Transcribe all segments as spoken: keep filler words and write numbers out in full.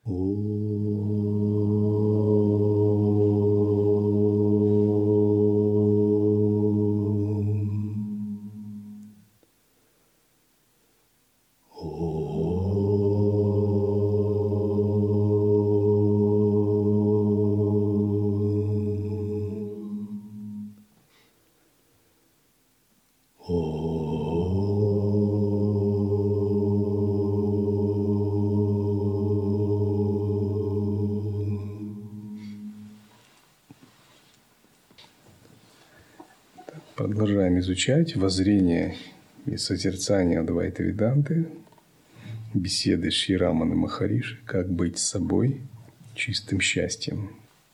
Продолжаем изучать воззрение и созерцание Адвайта-веданты, беседы Шри Раманы Махариши «Как быть собой чистым счастьем».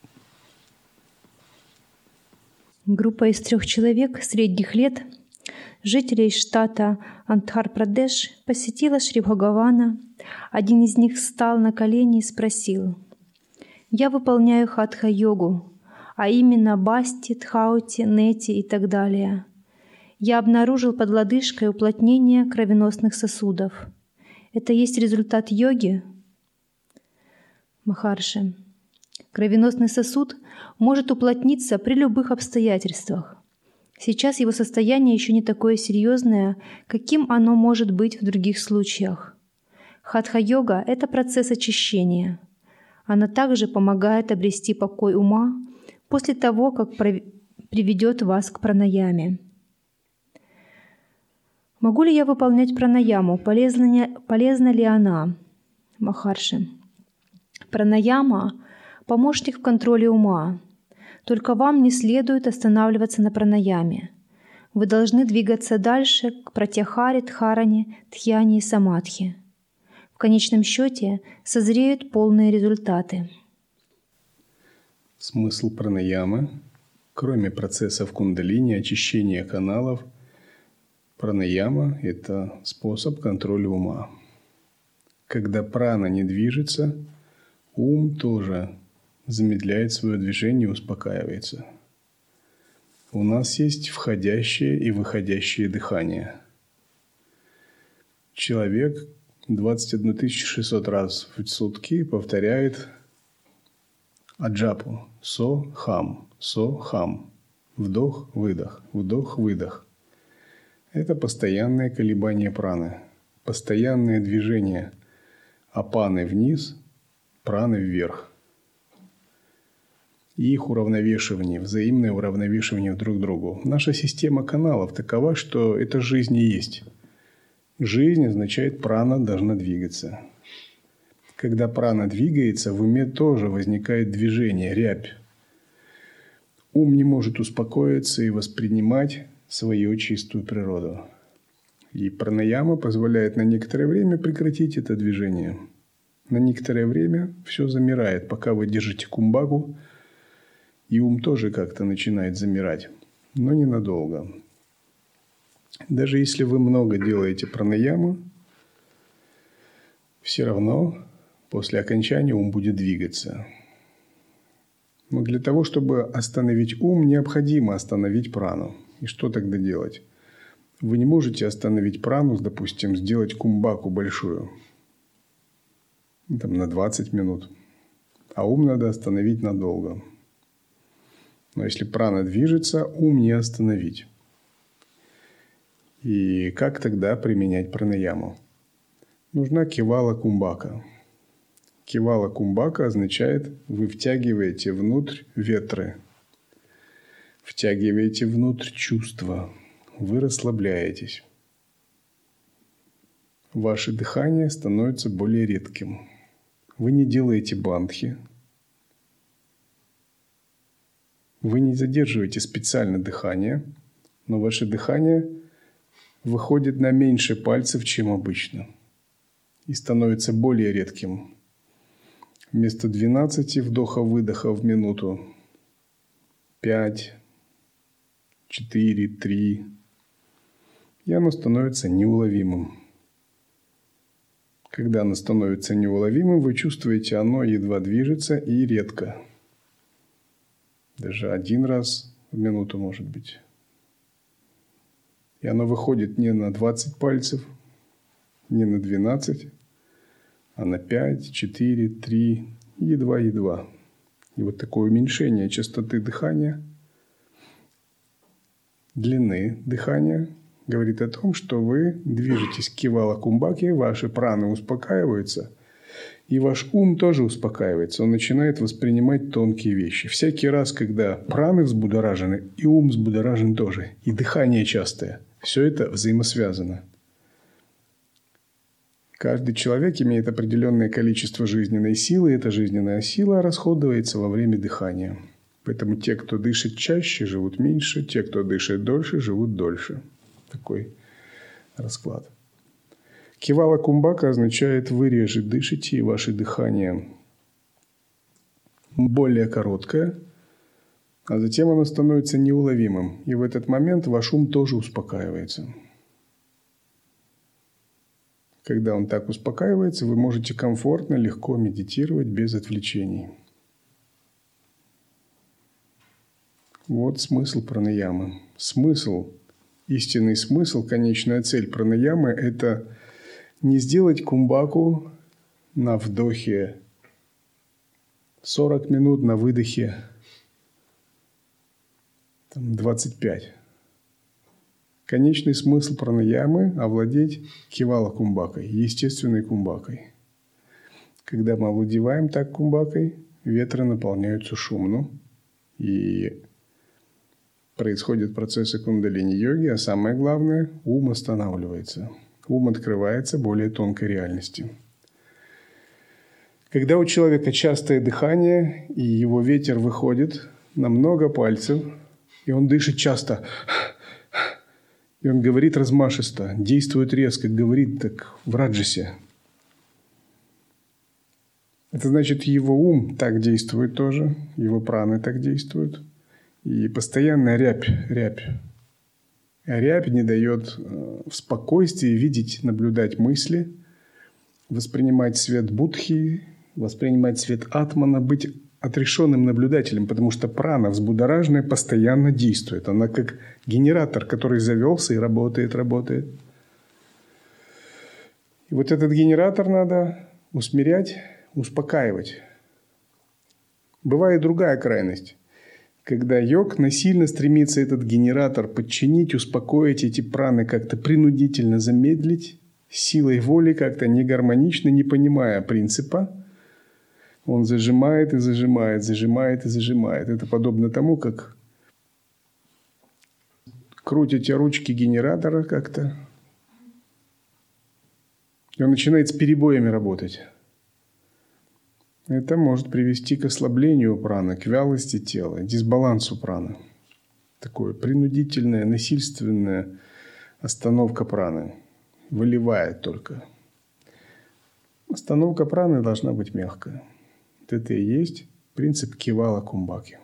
Группа из трех человек средних лет, жителей штата Андхра-Прадеш, посетила Шри Бхагавана. Один из них встал на колени и спросил: «Я выполняю хатха-йогу, а именно басти, тхаути, нети и так далее. Я обнаружил под лодыжкой уплотнение кровеносных сосудов. Это есть результат йоги?» Махарши: кровеносный сосуд может уплотниться при любых обстоятельствах. Сейчас его состояние еще не такое серьезное, каким оно может быть в других случаях. Хатха-йога — это процесс очищения. Она также помогает обрести покой ума после того, как приведет вас к пранаяме. Могу ли я выполнять пранаяму? Полезна, не, полезна ли она? Махарши: пранаяма — помощник в контроле ума. Только вам не следует останавливаться на пранаяме. Вы должны двигаться дальше к пратьяхаре, дхаране, дхьяне и самадхи. В конечном счете созреют полные результаты. Смысл пранаямы, кроме процессов кундалини, очищения каналов, пранаяма – это способ контроля ума. Когда прана не движется, ум тоже замедляет свое движение и успокаивается. У нас есть входящее и выходящее дыхание. Человек двадцать одну тысячу шестьсот раз в сутки повторяет аджапу со-хам, со-хам, вдох-выдох, вдох-выдох. Это постоянное колебание праны, постоянное движение апаны вниз, праны вверх. И их уравновешивание, взаимное уравновешивание друг другу. Наша система каналов такова, что это жизнь и есть. Жизнь означает, прана должна двигаться. Когда прана двигается, в уме тоже возникает движение, рябь. Ум не может успокоиться и воспринимать свою чистую природу. И пранаяма позволяет на некоторое время прекратить это движение. На некоторое время все замирает, пока вы держите кумбаку, и ум тоже как-то начинает замирать, но ненадолго. Даже если вы много делаете пранаяму, все равно после окончания ум будет двигаться. Но для того, чтобы остановить ум, необходимо остановить прану. И что тогда делать? Вы не можете остановить прану, допустим, сделать кумбаку большую, там, на двадцать минут, а ум надо остановить надолго. Но если прана движется, ум не остановить. И как тогда применять пранаяму? Нужна кевала кумбака. Кевала кумбака означает, вы втягиваете внутрь ветры, втягиваете внутрь чувства, вы расслабляетесь. Ваше дыхание становится более редким. Вы не делаете бандхи. Вы не задерживаете специально дыхание, но ваше дыхание выходит на меньше пальцев, чем обычно, и становится более редким. Вместо двенадцати вдоха-выдоха в минуту пять, четыре, три, и оно становится неуловимым. Когда оно становится неуловимым, вы чувствуете, оно едва движется и редко. Даже один раз в минуту, может быть. И оно выходит не на двадцать пальцев, не на двенадцать, а на пять, четыре, три, едва-едва. И вот такое уменьшение частоты дыхания, длины дыхания говорит о том, что вы движетесь к Кевала Кумбаке, ваши праны успокаиваются, и ваш ум тоже успокаивается. Он начинает воспринимать тонкие вещи. Всякий раз, когда праны взбудоражены, и ум взбудоражен тоже, и дыхание частое, все это взаимосвязано. Каждый человек имеет определенное количество жизненной силы, и эта жизненная сила расходуется во время дыхания. Поэтому те, кто дышит чаще, живут меньше, те, кто дышит дольше, живут дольше. Такой расклад. Кевала Кумбака означает «вы реже дышите, и ваше дыхание более короткое», а затем оно становится неуловимым. И в этот момент ваш ум тоже успокаивается. Когда он так успокаивается, вы можете комфортно, легко медитировать без отвлечений. Вот смысл пранаямы. Смысл, истинный смысл, конечная цель пранаямы – это не сделать кумбаку на вдохе сорок минут, на выдохе там, двадцать пять. Конечный смысл пранаямы – овладеть кевала кумбакой, естественной кумбакой. Когда мы овладеваем так кумбакой, ветры наполняются шумно, и происходят процессы кундалини-йоги, а самое главное – ум останавливается. Ум открывается более тонкой реальности. Когда у человека частое дыхание, и его ветер выходит на много пальцев, и он дышит часто, и он говорит размашисто, действует резко, говорит так в раджасе. Это значит, его ум так действует тоже, его праны так действуют. И постоянная рябь, рябь. А рябь не дает в спокойствии видеть, наблюдать мысли, воспринимать свет Будхи, воспринимать свет Атмана, быть отрешенным наблюдателем, потому что прана взбудораженная постоянно действует. Она как генератор, который завелся и работает, работает. И вот этот генератор надо усмирять, успокаивать. Бывает другая крайность. Когда йог насильно стремится этот генератор подчинить, успокоить, эти праны как-то принудительно замедлить, силой воли как-то негармонично, не понимая принципа, он зажимает и зажимает, зажимает и зажимает. Это подобно тому, как крутите ручки генератора как-то, и он начинает с перебоями работать. Это может привести к ослаблению праны, к вялости тела, дисбалансу праны. Такое принудительная, насильственная остановка праны. Выливает только. Остановка праны должна быть мягкая. Вот это и есть принцип кевала кумбаки.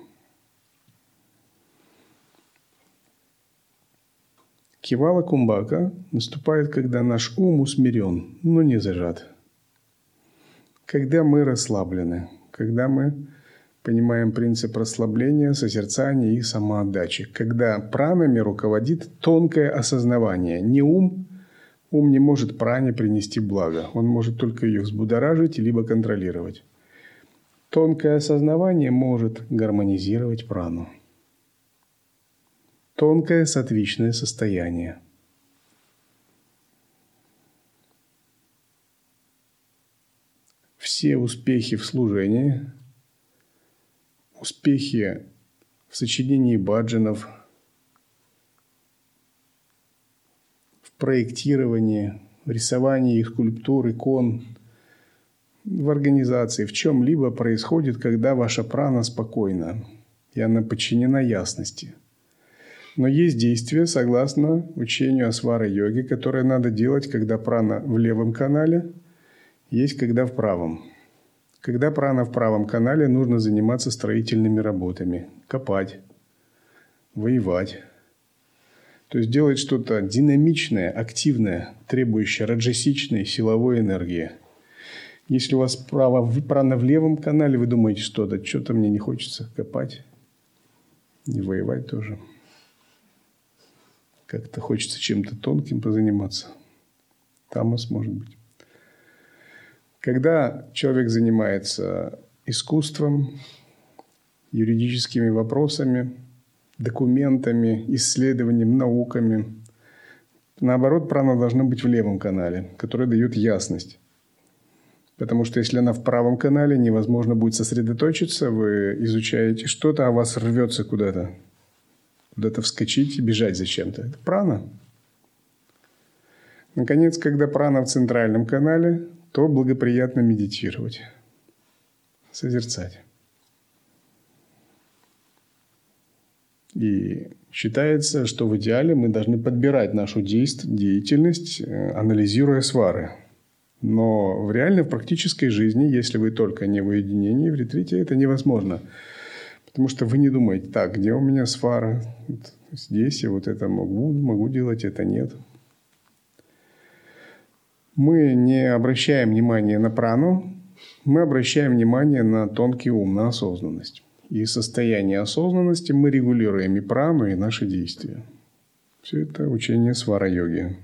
Кевала кумбака наступает, когда наш ум усмирен, но не зажат. Когда мы расслаблены, когда мы понимаем принцип расслабления, созерцания и самоотдачи. Когда пранами руководит тонкое осознавание. Не ум. Ум не может пране принести благо. Он может только ее взбудоражить либо контролировать. Тонкое осознавание может гармонизировать прану. Тонкое саттвичное состояние. Все успехи в служении, успехи в сочинении баджанов, в проектировании, в рисовании скульптур, икон, в организации, в чем-либо происходит, когда ваша прана спокойна, и она подчинена ясности. Но есть действия, согласно учению Асвара-йоги, которые надо делать, когда прана в левом канале, есть когда в правом. Когда прана в правом канале, нужно заниматься строительными работами, копать, воевать. То есть делать что-то динамичное, активное, требующее раджасичной силовой энергии. Если у вас право, прана в левом канале, вы думаете, что да, что-то мне не хочется копать и воевать тоже. Как-то хочется чем-то тонким позаниматься. Тамас может быть. Когда человек занимается искусством, юридическими вопросами, документами, исследованием, науками, наоборот, прана должна быть в левом канале, который дает ясность. Потому что если она в правом канале, невозможно будет сосредоточиться, вы изучаете что-то, а вас рвется куда-то. Куда-то вскочить и бежать зачем-то. Это прана. Наконец, когда прана в центральном канале, то благоприятно медитировать, созерцать. И считается, что в идеале мы должны подбирать нашу деятельность, анализируя свары. Но в реальной, в практической жизни, если вы только не в уединении, в ретрите, это невозможно. Потому что вы не думаете, так, где у меня свара? Здесь я вот это могу, могу делать, это нет. Мы не обращаем внимания на прану, мы обращаем внимание на тонкий ум, на осознанность. И в состоянии осознанности мы регулируем и прану, и наши действия. Все это учение свара-йоги.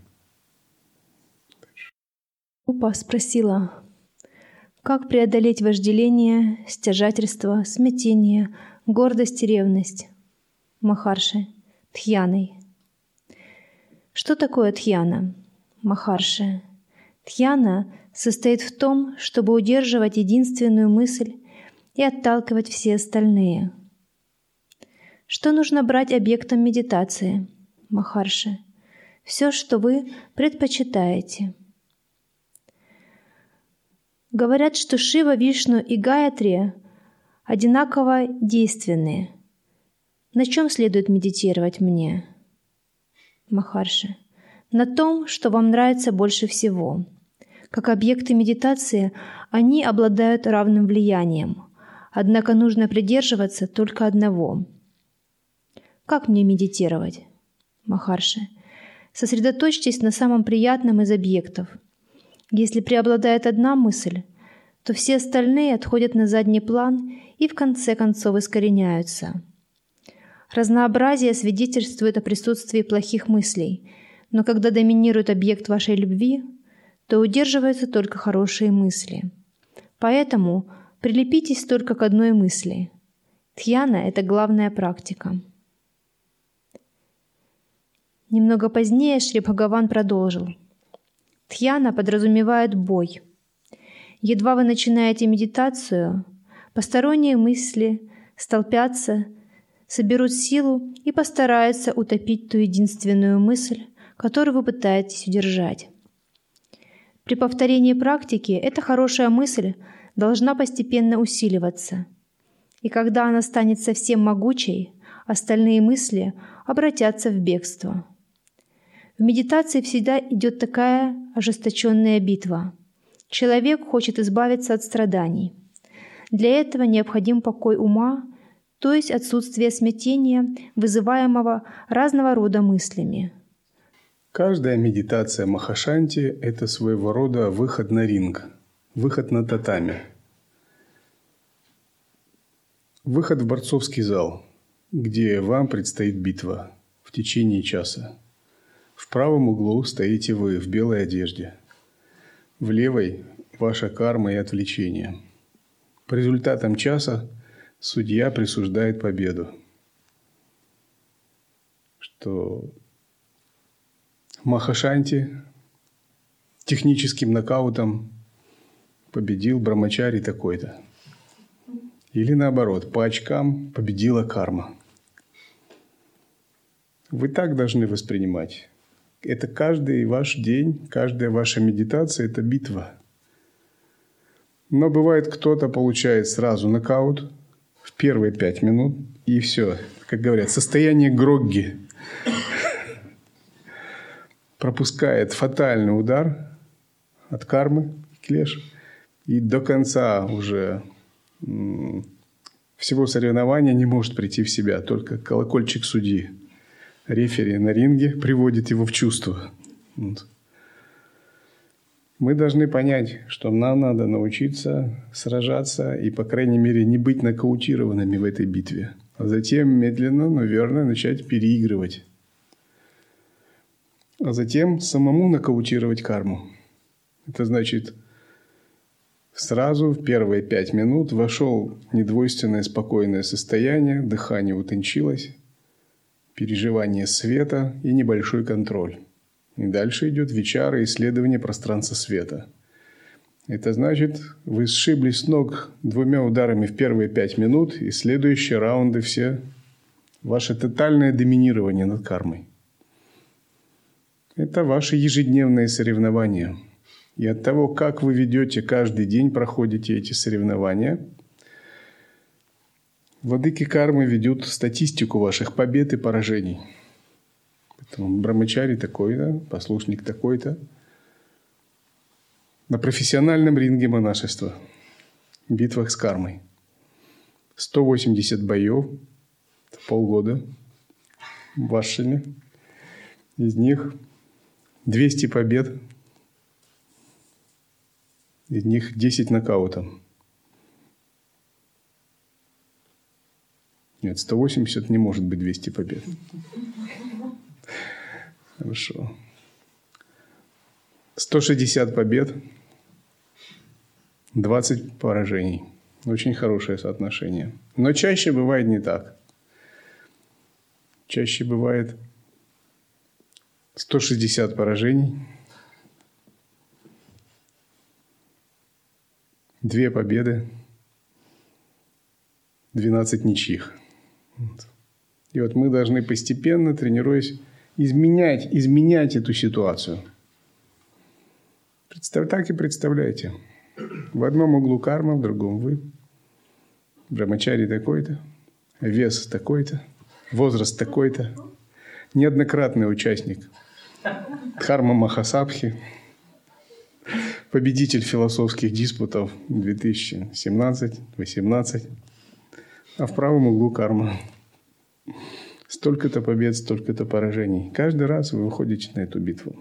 Группа спросила, как преодолеть вожделение, стяжательство, смятение, гордость и ревность? Махарши, дхьяной. Что такое дхьяна? Махарши. Дхьяна состоит в том, чтобы удерживать единственную мысль и отталкивать все остальные. Что нужно брать объектом медитации? Махарши. Все, что вы предпочитаете. Говорят, что Шива, Вишну и Гаятри одинаково действенные. На чем следует медитировать мне? Махарши. На том, что вам нравится больше всего. Как объекты медитации, они обладают равным влиянием. Однако нужно придерживаться только одного. Как мне медитировать? Махарши. Сосредоточьтесь на самом приятном из объектов. Если преобладает одна мысль, то все остальные отходят на задний план и в конце концов искореняются. Разнообразие свидетельствует о присутствии плохих мыслей, но когда доминирует объект вашей любви, то удерживаются только хорошие мысли. Поэтому прилепитесь только к одной мысли. Дхьяна – это главная практика. Немного позднее Шри Бхагаван продолжил. Дхьяна подразумевает бой. Едва вы начинаете медитацию, посторонние мысли столпятся, соберут силу и постараются утопить ту единственную мысль, которую вы пытаетесь удержать. При повторении практики эта хорошая мысль должна постепенно усиливаться. И когда она станет совсем могучей, остальные мысли обратятся в бегство. В медитации всегда идет такая ожесточенная битва. Человек хочет избавиться от страданий. Для этого необходим покой ума, то есть отсутствие смятения, вызываемого разного рода мыслями. Каждая медитация Махашанти – это своего рода выход на ринг, выход на татами. Выход в борцовский зал, где вам предстоит битва в течение часа. В правом углу стоите вы в белой одежде. В левой – ваша карма и отвлечение. По результатам часа судья присуждает победу. Что Махашанти техническим нокаутом победил Брамачари такой-то. Или наоборот, по очкам победила карма. Вы так должны воспринимать. Это каждый ваш день, каждая ваша медитация – это битва. Но бывает, кто-то получает сразу нокаут в первые пять минут, и все, как говорят, состояние грогги. Пропускает фатальный удар от кармы, клеш, и до конца уже м- всего соревнования не может прийти в себя, только колокольчик судьи. Рефери на ринге приводит его в чувство. Вот. Мы должны понять, что нам надо научиться сражаться и, по крайней мере, не быть нокаутированными в этой битве. А затем медленно, но верно начать переигрывать. А затем самому нокаутировать карму. Это значит Сразу в первые пять минут вошел в недвойственное спокойное состояние, дыхание утончилось, переживание света и небольшой контроль. И дальше идет вичара, исследование пространства света. Это значит, вы сшиблись с ног двумя ударами в первые пять минут, и следующие раунды все ваше тотальное доминирование над кармой. Это ваши ежедневные соревнования. И от того, как вы ведете каждый день, проходите эти соревнования, владыки кармы ведут статистику ваших побед и поражений. Поэтому брамачари такой-то, послушник такой-то. На профессиональном ринге монашества, в битвах с кармой. сто восемьдесят боев, полгода в Вашине. Из них двести побед, из них десять нокаутов. Нет, сто восемьдесят не может быть двести побед. Хорошо. сто шестьдесят побед, двадцать поражений. Очень хорошее соотношение. Но чаще бывает не так. Чаще бывает сто шестьдесят поражений, две победы, двенадцать ничьих. И вот мы должны постепенно, тренируясь, изменять, изменять эту ситуацию. Представь, так и представляете. В одном углу карма, в другом вы. Брамачари такой-то, вес такой-то, возраст такой-то. Неоднократный участник Дхарма Махасабхи, победитель философских диспутов две тысячи семнадцать — восемнадцать. А в правом углу карма. Столько-то побед, столько-то поражений. Каждый раз вы выходите на эту битву.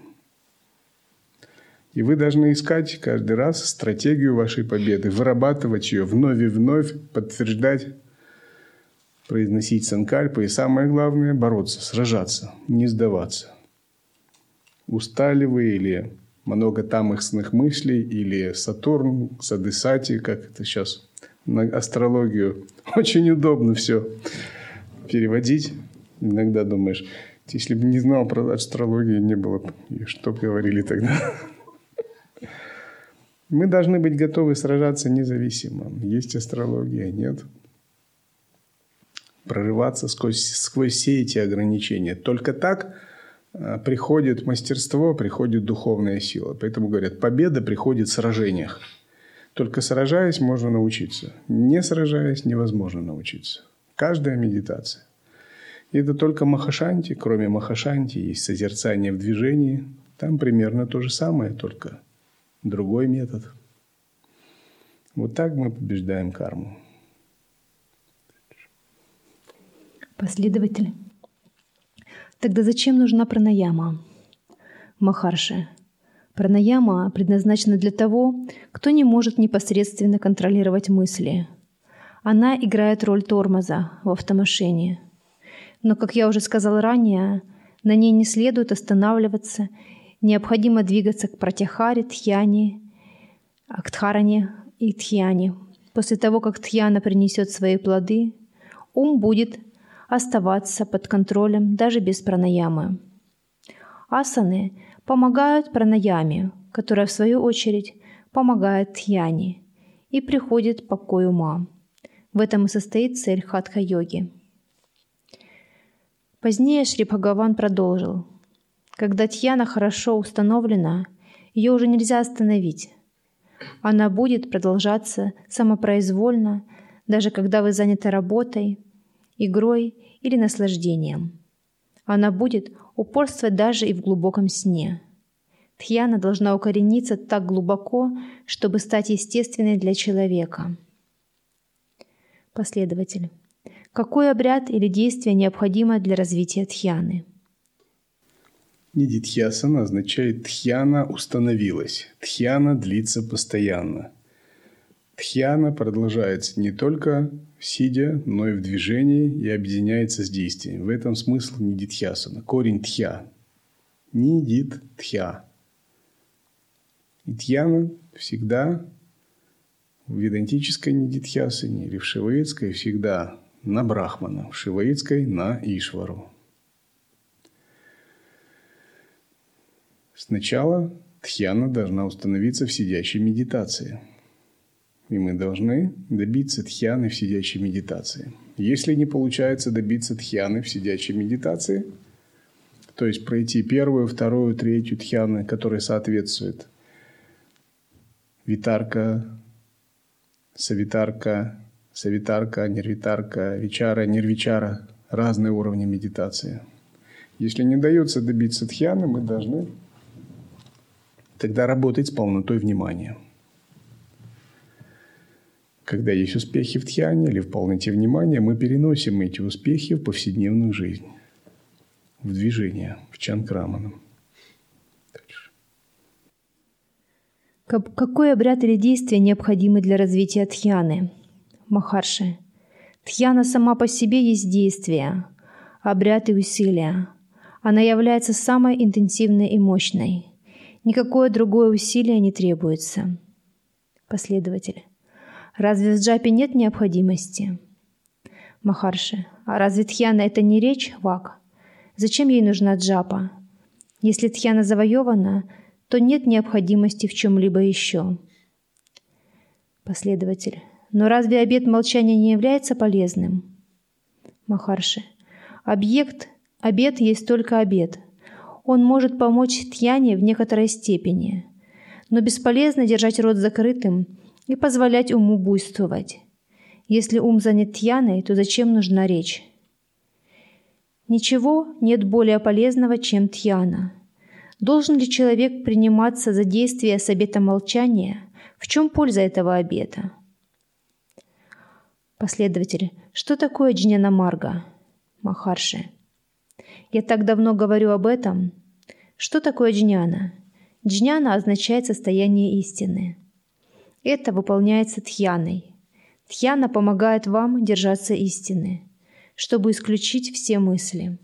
И вы должны искать каждый раз стратегию вашей победы, вырабатывать ее вновь и вновь, подтверждать, произносить санкальпы. И самое главное – бороться, сражаться, не сдаваться. Устали вы или много тамахсных мыслей, или Сатурн, Садесати, как это сейчас на астрологию. Очень удобно все переводить. Иногда думаешь, если бы не знал про астрологию, не было бы. И что бы говорили тогда? Мы должны быть готовы сражаться независимо. Есть астрология, нет. Прорываться сквозь, сквозь все эти ограничения. Только так приходит мастерство, приходит духовная сила. Поэтому говорят, победа приходит в сражениях. Только сражаясь, можно научиться. Не сражаясь, невозможно научиться. Каждая медитация. И это только Махашанти. Кроме Махашанти есть созерцание в движении. Там примерно то же самое, только другой метод. Вот так мы побеждаем карму. Последователь. Тогда зачем нужна пранаяма? Махарши. Пранаяма предназначена для того, кто не может непосредственно контролировать мысли. Она играет роль тормоза в автомашине. Но, как я уже сказала ранее, на ней не следует останавливаться. Необходимо двигаться к пратяхаре, тхьяне, к дхаране и тхьяне. После того, как тхьяна принесет свои плоды, ум будет оставаться под контролем даже без пранаямы. Асаны помогают пранаяме, которая в свою очередь помогает тхьяне, и приходит покой ума. В этом и состоит цель хатха-йоги. Позднее Шри Бхагаван продолжил. Когда тхьяна хорошо установлена, ее уже нельзя остановить. Она будет продолжаться самопроизвольно, даже когда вы заняты работой, игрой или наслаждением. Она будет упорствовать даже и в глубоком сне. Тхьяна должна укорениться так глубоко, чтобы стать естественной для человека. Последователь. Какой обряд или действие необходимо для развития тхьяны? Нидитхьясана означает «тхьяна установилась». Тхьяна длится постоянно. Тхьяна продолжается не только сидя, но и в движении и объединяется с действием. В этом смысл нидитхьясана. Корень тхья. Нидит тхья. И тхьяна всегда В ведантической нидидхьясане или в шиваитской всегда на Брахмана, в шиваитской на Ишвару. Сначала дхьяна должна установиться в сидячей медитации. И мы должны добиться дхьяны в сидячей медитации. Если не получается добиться дхьяны в сидячей медитации, то есть пройти первую, вторую, третью дхьяны, которые соответствуют витарка, савитарка, савитарка, нирвитарка, вичара, нирвичара, разные уровни медитации. Если не дается добиться дхьяны, мы должны тогда работать с полнотой внимания. Когда есть успехи в дхьяне или в полноте внимания, мы переносим эти успехи в повседневную жизнь, в движение, в чанкраманам. Какой обряд или действие необходимы для развития дхьяны? Махарши. Дхьяна сама по себе есть действие, обряд и усилие. Она является самой интенсивной и мощной. Никакое другое усилие не требуется. Последователь. Разве в джапе нет необходимости? Махарши. А разве дхьяна — это не речь, вак? Зачем ей нужна джапа? Если дхьяна завоевана, то нет необходимости в чем-либо еще. Последователь. Но разве обет молчания не является полезным? Махарши. Объект, обет есть только обет. Он может помочь дхьяне в некоторой степени, но бесполезно держать рот закрытым и позволять уму буйствовать. Если ум занят дхьяной, то зачем нужна речь? Ничего нет более полезного, чем дхьяна. Должен ли человек приниматься за действие с обетом молчания? В чем польза этого обета? Последователь. Что такое джняна-марга? Махарши. Я так давно говорю об этом. Что такое джняна? Джняна означает состояние истины. Это выполняется дхьяной. Дхьяна помогает вам держаться истины, чтобы исключить все мысли.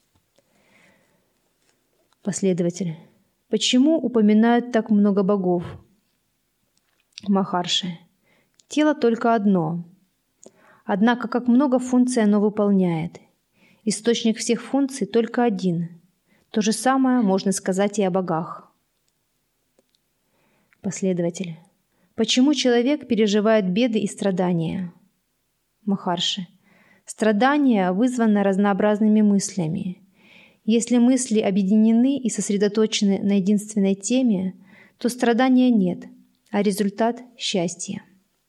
Последователь. Почему упоминают так много богов? Махарши. Тело только одно. Однако, как много функций оно выполняет. Источник всех функций только один. То же самое можно сказать и о богах. Последователь. Почему человек переживает беды и страдания? Махарши. Страдания вызваны разнообразными мыслями. Если мысли объединены и сосредоточены на единственной теме, то страдания нет, а результат – счастье.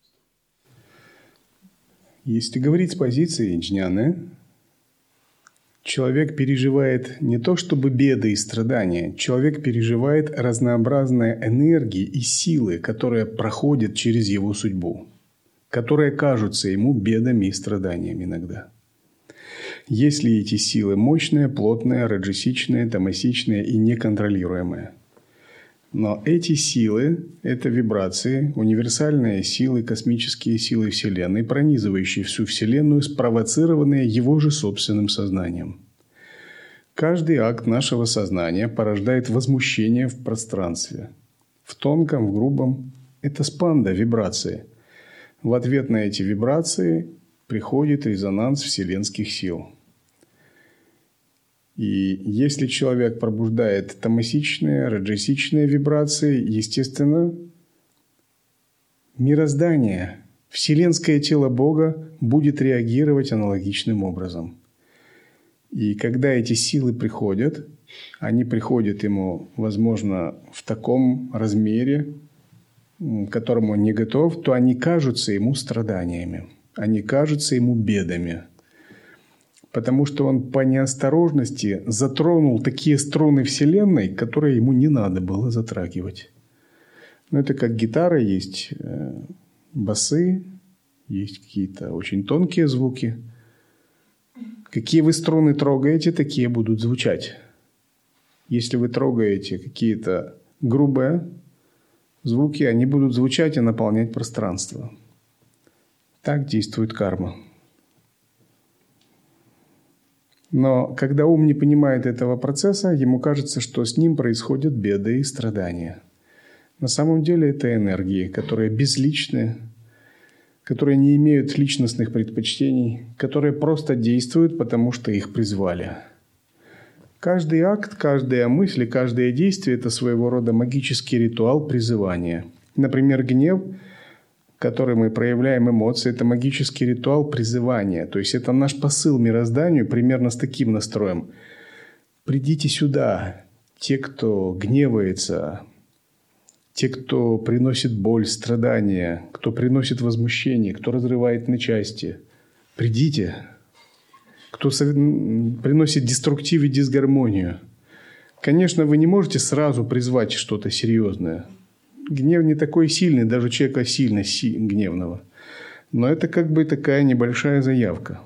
Если говорить с позиции джняны, человек переживает не то чтобы беды и страдания, человек переживает разнообразные энергии и силы, которые проходят через его судьбу, которые кажутся ему бедами и страданиями иногда. Если эти силы мощные, плотные, раджасичные, тамасичные и неконтролируемые. Но эти силы – это вибрации, универсальные силы, космические силы Вселенной, пронизывающие всю Вселенную, спровоцированные его же собственным сознанием. Каждый акт нашего сознания порождает возмущение в пространстве. В тонком, в грубом – это спанда, вибрации. В ответ на эти вибрации приходит резонанс вселенских сил. И если человек пробуждает тамасичные, раджасичные вибрации, естественно, мироздание, вселенское тело Бога будет реагировать аналогичным образом. И когда эти силы приходят, они приходят ему, возможно, в таком размере, к которому он не готов, то они кажутся ему страданиями, они кажутся ему бедами. Потому что он по неосторожности затронул такие струны Вселенной, которые ему не надо было затрагивать. Но это как гитара, есть басы, есть какие-то очень тонкие звуки. Какие вы струны трогаете, такие будут звучать. Если вы трогаете какие-то грубые звуки, они будут звучать и наполнять пространство. Так действует карма. Но когда ум не понимает этого процесса, ему кажется, что с ним происходят беды и страдания. На самом деле это энергии, которые безличны, которые не имеют личностных предпочтений, которые просто действуют, потому что их призвали. Каждый акт, каждая мысль, каждое действие – это своего рода магический ритуал призывания. Например, гнев, который мы проявляем эмоции, это магический ритуал призывания. То есть это наш посыл мирозданию примерно с таким настроем. Придите сюда, те, кто гневается, те, кто приносит боль, страдания, кто приносит возмущение, кто разрывает на части. Придите. Кто приносит деструктив и дисгармонию. Конечно, вы не можете сразу призвать что-то серьезное. Гнев не такой сильный, даже человека сильно си- гневного. Но это как бы такая небольшая заявка.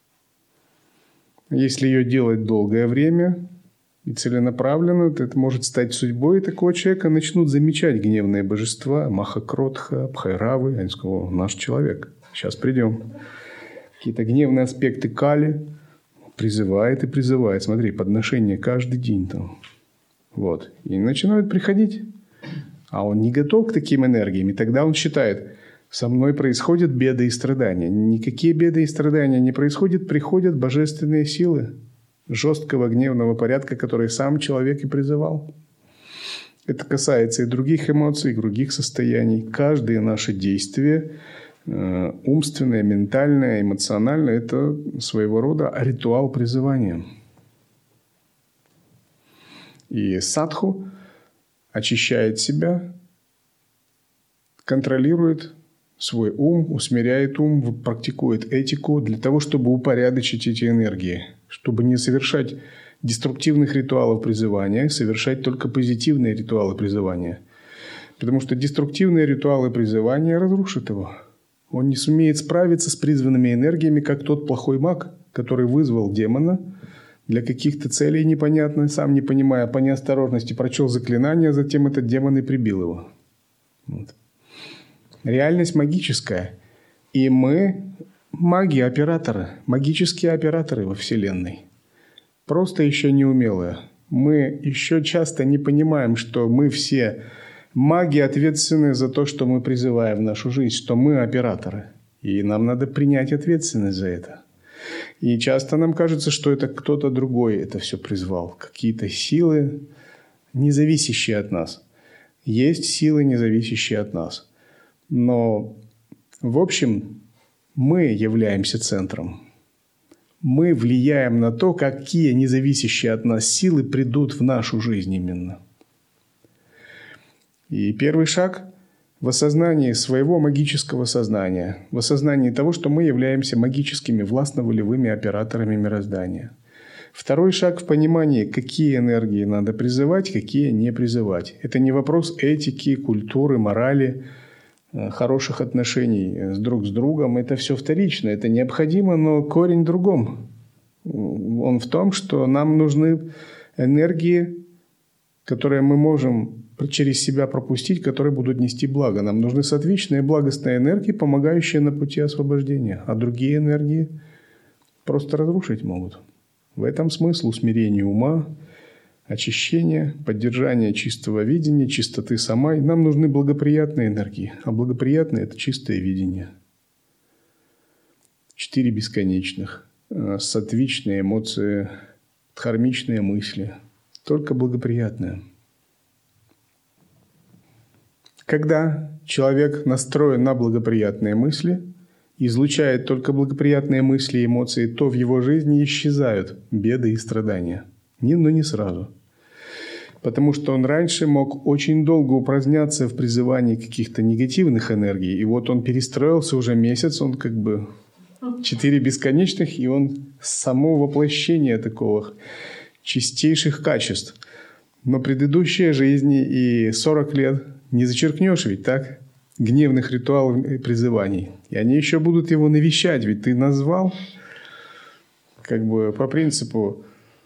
Если ее делать долгое время и целенаправленно, то это может стать судьбой, и такого человека начнут замечать гневные божества, Махакротха, Бхайравы. Они скажут: наш человек, сейчас придем. Какие-то гневные аспекты Кали призывает и призывает. Смотри, подношение каждый день там. Вот. И начинают приходить. А он не готов к таким энергиям. И тогда он считает: со мной происходят беды и страдания. Никакие беды и страдания не происходят. Приходят божественные силы жесткого гневного порядка, который сам человек и призывал. Это касается и других эмоций, и других состояний. Каждое наше действие, умственное, ментальное, эмоциональное, это своего рода ритуал призывания. И садху очищает себя, контролирует свой ум, усмиряет ум, практикует этику для того, чтобы упорядочить эти энергии, чтобы не совершать деструктивных ритуалов призывания, совершать только позитивные ритуалы призывания. Потому что деструктивные ритуалы призывания разрушат его. Он не сумеет справиться с призванными энергиями, как тот плохой маг, который вызвал демона для каких-то целей непонятных, сам не понимая, по неосторожности прочел заклинание, а затем этот демон и прибил его. Вот. Реальность магическая. И мы маги-операторы, магические операторы во Вселенной. Просто еще неумелые. Мы еще часто не понимаем, что мы все маги ответственны за то, что мы призываем в нашу жизнь, что мы операторы. И нам надо принять ответственность за это. И часто нам кажется, что это кто-то другой это все призвал. Какие-то силы, не зависящие от нас. Есть силы, не зависящие от нас. Но, в общем, мы являемся центром. Мы влияем на то, какие независящие от нас силы придут в нашу жизнь именно. И первый шаг в осознании своего магического сознания, в осознании того, что мы являемся магическими властно-волевыми операторами мироздания. Второй шаг в понимании, какие энергии надо призывать, какие не призывать. Это не вопрос этики, культуры, морали, хороших отношений с друг с другом. Это все вторично, это необходимо, но корень в другом. Он в том, что нам нужны энергии, которые мы можем через себя пропустить, которые будут нести благо. Нам нужны соответственные благостные энергии, помогающие на пути освобождения. А другие энергии просто разрушить могут. В этом смысл усмирения ума, очищения, поддержания чистого видения, чистоты самай. Нам нужны благоприятные энергии. А благоприятные – это чистое видение. Четыре бесконечных. Саттвичные эмоции, дхармичные мысли. Только благоприятные. Когда человек настроен на благоприятные мысли, излучает только благоприятные мысли и эмоции, то в его жизни исчезают беды и страдания. Не, но не сразу. Потому что он раньше мог очень долго упраздняться в призывании каких-то негативных энергий. И вот он перестроился уже месяц, он как бы четыре бесконечных, и он само воплощение такого чистейших качеств. Но предыдущие жизни и сорок лет не зачеркнешь ведь, так? Гневных ритуалов и призываний. И они еще будут его навещать, ведь ты назвал, как бы по принципу,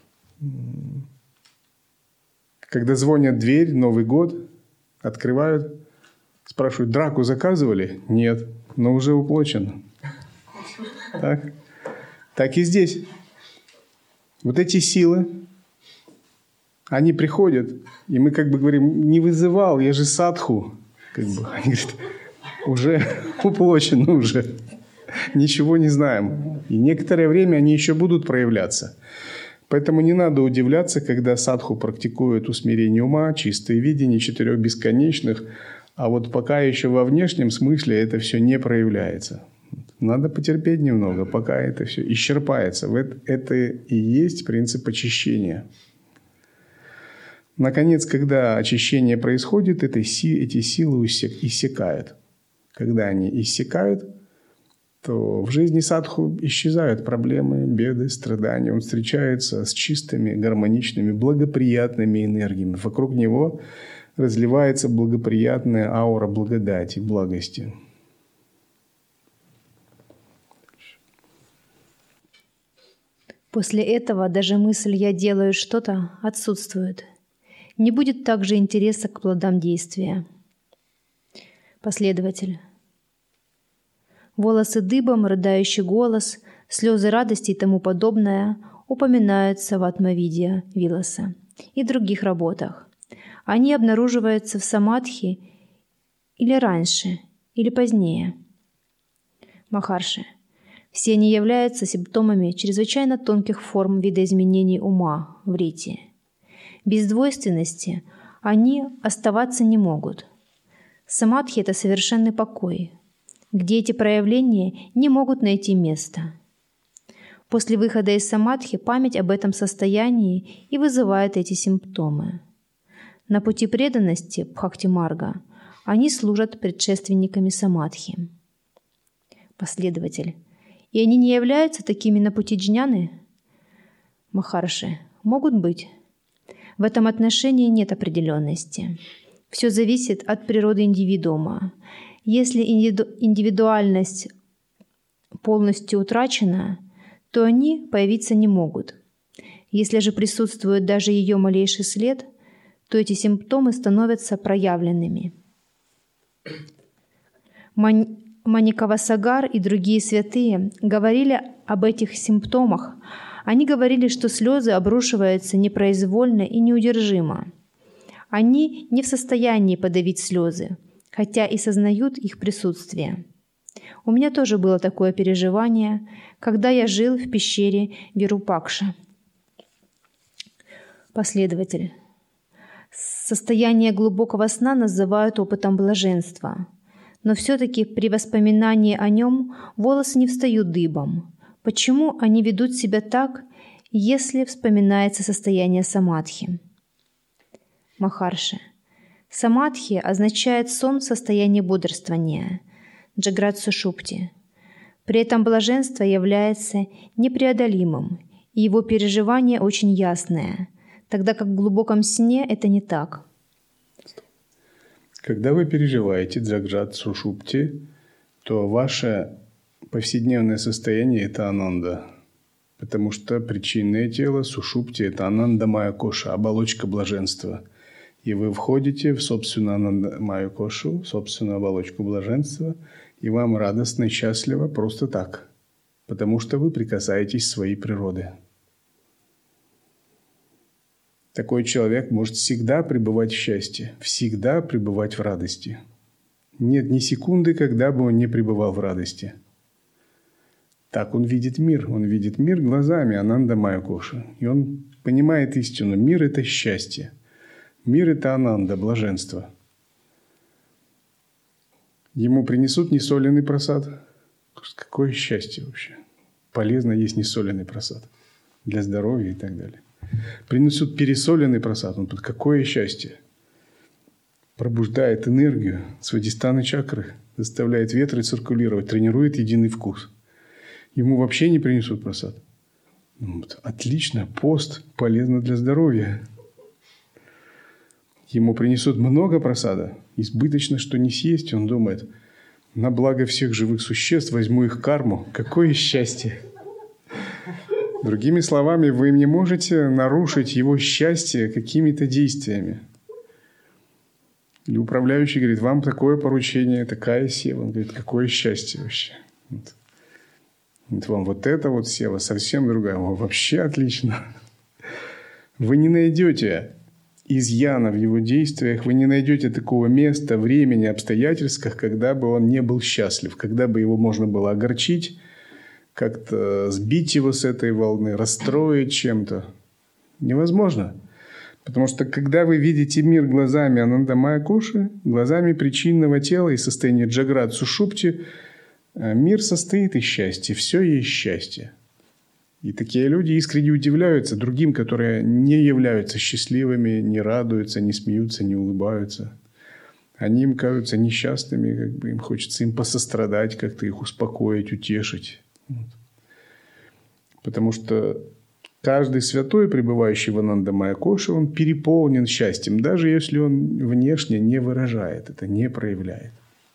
когда звонят в дверь, Новый год, открывают, спрашивают: драку заказывали? Нет, но уже уплочено. Так? Так и здесь. Вот эти силы, они приходят, и мы как бы говорим: не вызывал, я же садху. Как бы. Они говорят: уже уплочены уже. Ничего не знаем. И некоторое время они еще будут проявляться. Поэтому не надо удивляться, когда садху практикует усмирение ума, чистое видение четырех бесконечных, а вот пока еще во внешнем смысле это все не проявляется. Надо потерпеть немного, пока это все исчерпается. Это и есть принцип очищения. Наконец, когда очищение происходит, эти силы иссякают. Когда они иссякают, то в жизни садху исчезают проблемы, беды, страдания. Он встречается с чистыми, гармоничными, благоприятными энергиями. Вокруг него разливается благоприятная аура благодати, благости. После этого даже мысль «я делаю что-то» отсутствует. Не будет также интереса к плодам действия. Последователь. Волосы дыбом, рыдающий голос, слезы радости и тому подобное упоминаются в Атмавидья Виласа и других работах. Они обнаруживаются в самадхи или раньше, или позднее. Махарши. Все они являются симптомами чрезвычайно тонких форм видоизменений ума в рити. Без двойственности они оставаться не могут. Самадхи – это совершенный покой, где эти проявления не могут найти места. После выхода из самадхи память об этом состоянии и вызывает эти симптомы. На пути преданности Бхакти-марга они служат предшественниками самадхи. Последователь. И они не являются такими на пути джняны? Махарши. Могут быть. В этом отношении нет определенности. Все зависит от природы индивидуума. Если индивидуальность полностью утрачена, то они появиться не могут. Если же присутствует даже ее малейший след, то эти симптомы становятся проявленными. Мань... Маникавасагар и другие святые говорили об этих симптомах. Они говорили, что слезы обрушиваются непроизвольно и неудержимо. Они не в состоянии подавить слезы, хотя и сознают их присутствие. У меня тоже было такое переживание, когда я жил в пещере Вирупакша. Последователь. Состояние глубокого сна называют опытом блаженства. Но все-таки при воспоминании о нем волосы не встают дыбом. Почему они ведут себя так, если вспоминается состояние самадхи? Махарши. Самадхи означает сон в состоянии бодрствования, джаграт сушупти. При этом блаженство является непреодолимым, и его переживание очень ясное, тогда как в глубоком сне это не так. Когда вы переживаете джаграт сушупти, то ваше повседневное состояние – это ананда. Потому что причинное тело сушупти – это ананда майя коша, оболочка блаженства. И вы входите в собственную ананда майя кошу, собственную оболочку блаженства, и вам радостно и счастливо просто так, потому что вы прикасаетесь к своей природе. Такой человек может всегда пребывать в счастье, всегда пребывать в радости. Нет ни секунды, когда бы он не пребывал в радости. Так он видит мир. Он видит мир глазами ананда майя коша. И он понимает истину. Мир – это счастье. Мир – это ананда, блаженство. Ему принесут несоленый прасад. Какое счастье вообще. Полезно есть несоленый прасад. Для здоровья и так далее. Принесут пересоленный прасад. Он тут какое счастье. Пробуждает энергию свадистаны чакры, заставляет ветры циркулировать, тренирует единый вкус. Ему вообще не принесут прасад. Вот, отлично, пост полезно для здоровья. Ему принесут много прасада, избыточно, что не съесть. Он думает, на благо всех живых существ возьму их карму. Какое счастье! Другими словами, вы не можете нарушить его счастье какими-то действиями. Или управляющий говорит, вам такое поручение, такая сева. Он говорит, какое счастье вообще. Вот. Вот вам вот это вот сева, совсем другая. О, вообще отлично. Вы не найдете изъяна в его действиях, вы не найдете такого места, времени, обстоятельств, когда бы он не был счастлив, когда бы его можно было огорчить, как-то сбить его с этой волны, расстроить чем-то. Невозможно. Потому что когда вы видите мир глазами Ананда Майя Коши, глазами причинного тела и состояния Джаграт Сушупти, мир состоит из счастья, все есть счастье. И такие люди искренне удивляются другим, которые не являются счастливыми, не радуются, не смеются, не улыбаются. Они им кажутся несчастными, как бы им хочется им посострадать, как-то их успокоить, утешить. Вот. Потому что каждый святой, пребывающий в Ананда Майя Коши, он переполнен счастьем, даже если он внешне не выражает это, не проявляет.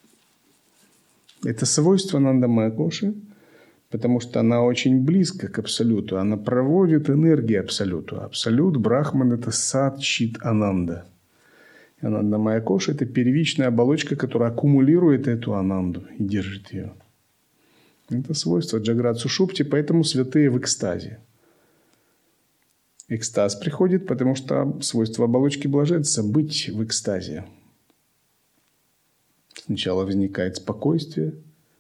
Это свойство Ананда Майя Коши, потому что она очень близко к Абсолюту. Она проводит энергию Абсолюту. Абсолют, Брахман – это Сат Чит Ананда. Ананда Майя Коши – это первичная оболочка, которая аккумулирует эту Ананду и держит ее. Это свойство Джаграт Сушупти, поэтому святые в экстазе. Экстаз приходит, потому что свойство оболочки блаженства – быть в экстазе. Сначала возникает спокойствие,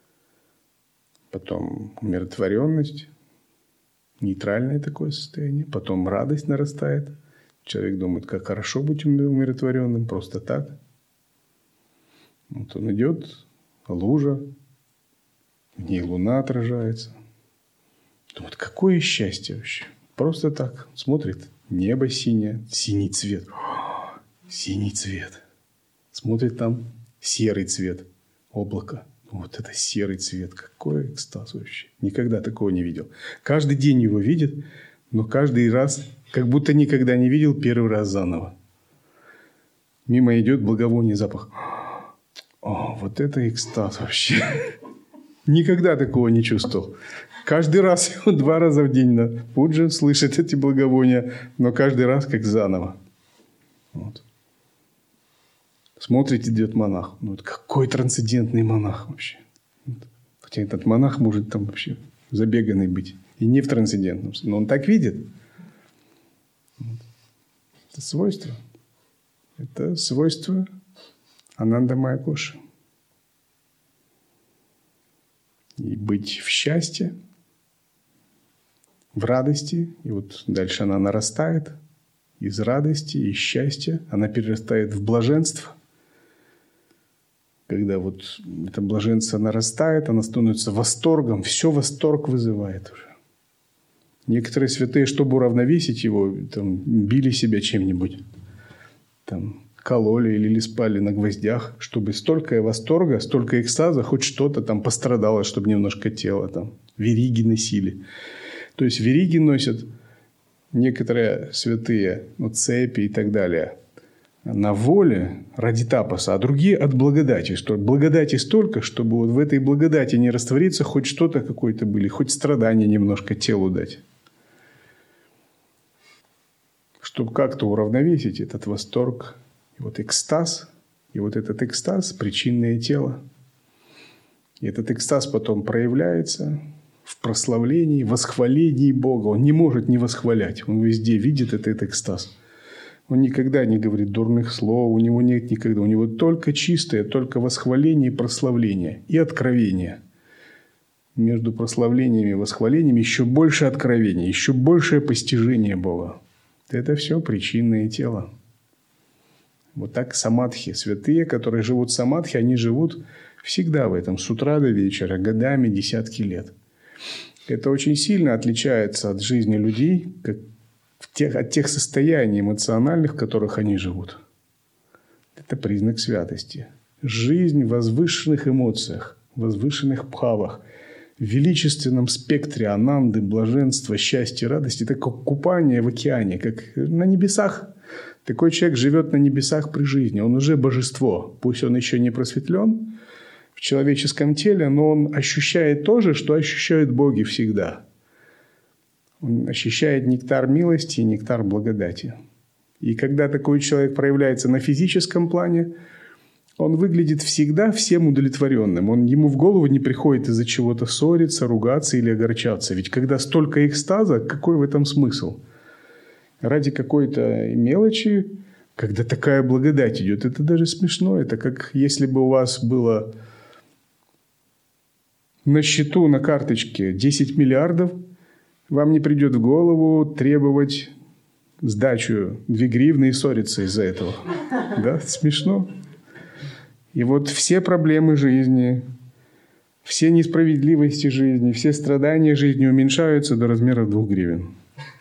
потом умиротворенность, нейтральное такое состояние, потом радость нарастает. Человек думает, как хорошо быть умиротворенным, просто так. Вот он идет, лужа, в ней луна отражается. Думает, какое счастье вообще. Просто так смотрит, небо синее, синий цвет. О, синий цвет. Смотрит там серый цвет, облако. Вот это серый цвет. Какой экстаз вообще. Никогда такого не видел. Каждый день его видит, но каждый раз, как будто никогда не видел, первый раз заново. Мимо идет благовоние, запах. О, вот это экстаз вообще. Никогда такого не чувствовал. Каждый раз, два раза в день на пуджа слышит эти благовония, но каждый раз как заново. Вот. Смотрит, идет монах. Ну, вот какой трансцендентный монах вообще. Вот. Хотя этот монах может там вообще забеганный быть. И не в трансцендентном. Но он так видит. Вот. Это свойство. Это свойство Ананда Майя Коши. И быть в счастье, в радости. И вот дальше она нарастает. Из радости, из счастья она перерастает в блаженство. Когда вот это блаженство нарастает, она становится восторгом, все восторг вызывает уже. Некоторые святые, чтобы уравновесить его, там, били себя чем-нибудь, там, кололи или спали на гвоздях, чтобы столько восторга, столько экстаза, хоть что-то там пострадало, чтобы немножко тело там, вериги носили. То есть вериги носят некоторые святые, ну, цепи и так далее, на воле ради тапаса, а другие от благодати. Благодати столько, чтобы вот в этой благодати не раствориться, хоть что-то какое-то были, хоть страдания немножко телу дать. Чтобы как-то уравновесить этот восторг, и вот экстаз, и вот этот экстаз – причинное тело. И этот экстаз потом проявляется в прославлении, восхвалении Бога. Он не может не восхвалять, он везде видит этот экстаз. Он никогда не говорит дурных слов, у него нет никогда. У него только чистое, только восхваление и прославление. И откровение. Между прославлениями и восхвалением еще больше откровения, еще большее постижение Бога. Это все причинное тело. Вот так самадхи. Святые, которые живут в самадхи, они живут всегда в этом. С утра до вечера, годами, десятки лет. Это очень сильно отличается от жизни людей, как В тех, от тех состояний эмоциональных, в которых они живут. Это признак святости. Жизнь в возвышенных эмоциях, в возвышенных бхавах, в величественном спектре ананды, блаженства, счастья, радости. Это как купание в океане, как на небесах. Такой человек живет на небесах при жизни. Он уже божество. Пусть он еще не просветлен в человеческом теле, но он ощущает то же, что ощущают боги всегда. Он ощущает нектар милости и нектар благодати. И когда такой человек проявляется на физическом плане, он выглядит всегда всем удовлетворенным. Он, ему в голову не приходит из-за чего-то ссориться, ругаться или огорчаться. Ведь когда столько экстаза, какой в этом смысл? Ради какой-то мелочи когда такая благодать идет. Это даже смешно. Это как если бы у вас было на счету, на карточке десять миллиардов, вам не придет в голову требовать сдачу две гривны и ссориться из-за этого. Да, смешно. И вот все проблемы жизни, все несправедливости жизни, все страдания жизни уменьшаются до размера двух гривен.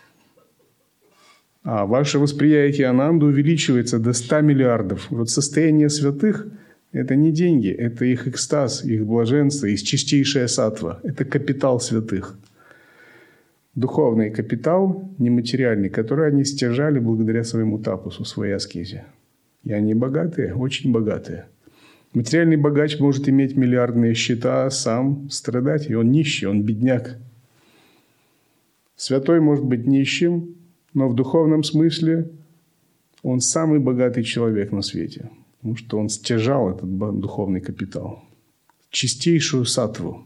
А ваше восприятие Ананды увеличивается до ста миллиардов. Вот состояние святых – это не деньги, это их экстаз, их блаженство, их чистейшая саттва. Это капитал святых. Духовный капитал, нематериальный, который они стяжали благодаря своему тапусу, своей аскезе. И они богатые, очень богатые. Материальный богач может иметь миллиардные счета, сам страдать, и он нищий, он бедняк. Святой может быть нищим, но в духовном смысле он самый богатый человек на свете, потому что он стяжал этот духовный капитал, чистейшую саттву.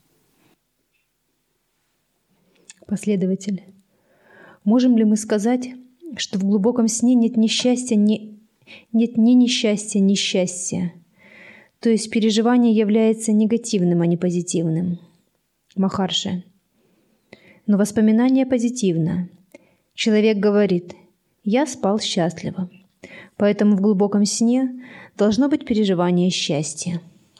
Последователь. Можем ли мы сказать, что в глубоком сне нет несчастья, не, нет ни несчастья, ни счастья? То есть переживание является негативным, а не позитивным. Махарши. Но воспоминание позитивно. Человек говорит: «Я спал счастливо». Поэтому в глубоком сне должно быть переживание счастья.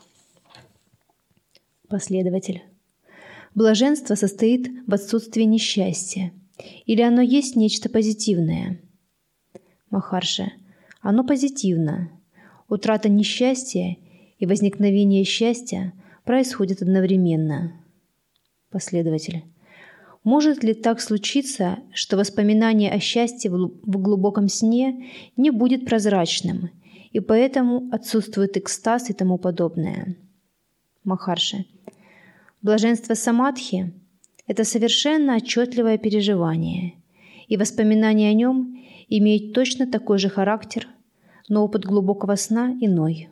Последователь. Блаженство состоит в отсутствии несчастья. Или оно есть нечто позитивное? Махарши. Оно позитивно. Утрата несчастья и возникновение счастья происходят одновременно. Последователь. Может ли так случиться, что воспоминание о счастье в глубоком сне не будет прозрачным, и поэтому отсутствует экстаз и тому подобное? Махарши. Блаженство самадхи – это совершенно отчетливое переживание, и воспоминание о нем имеет точно такой же характер, но опыт глубокого сна иной.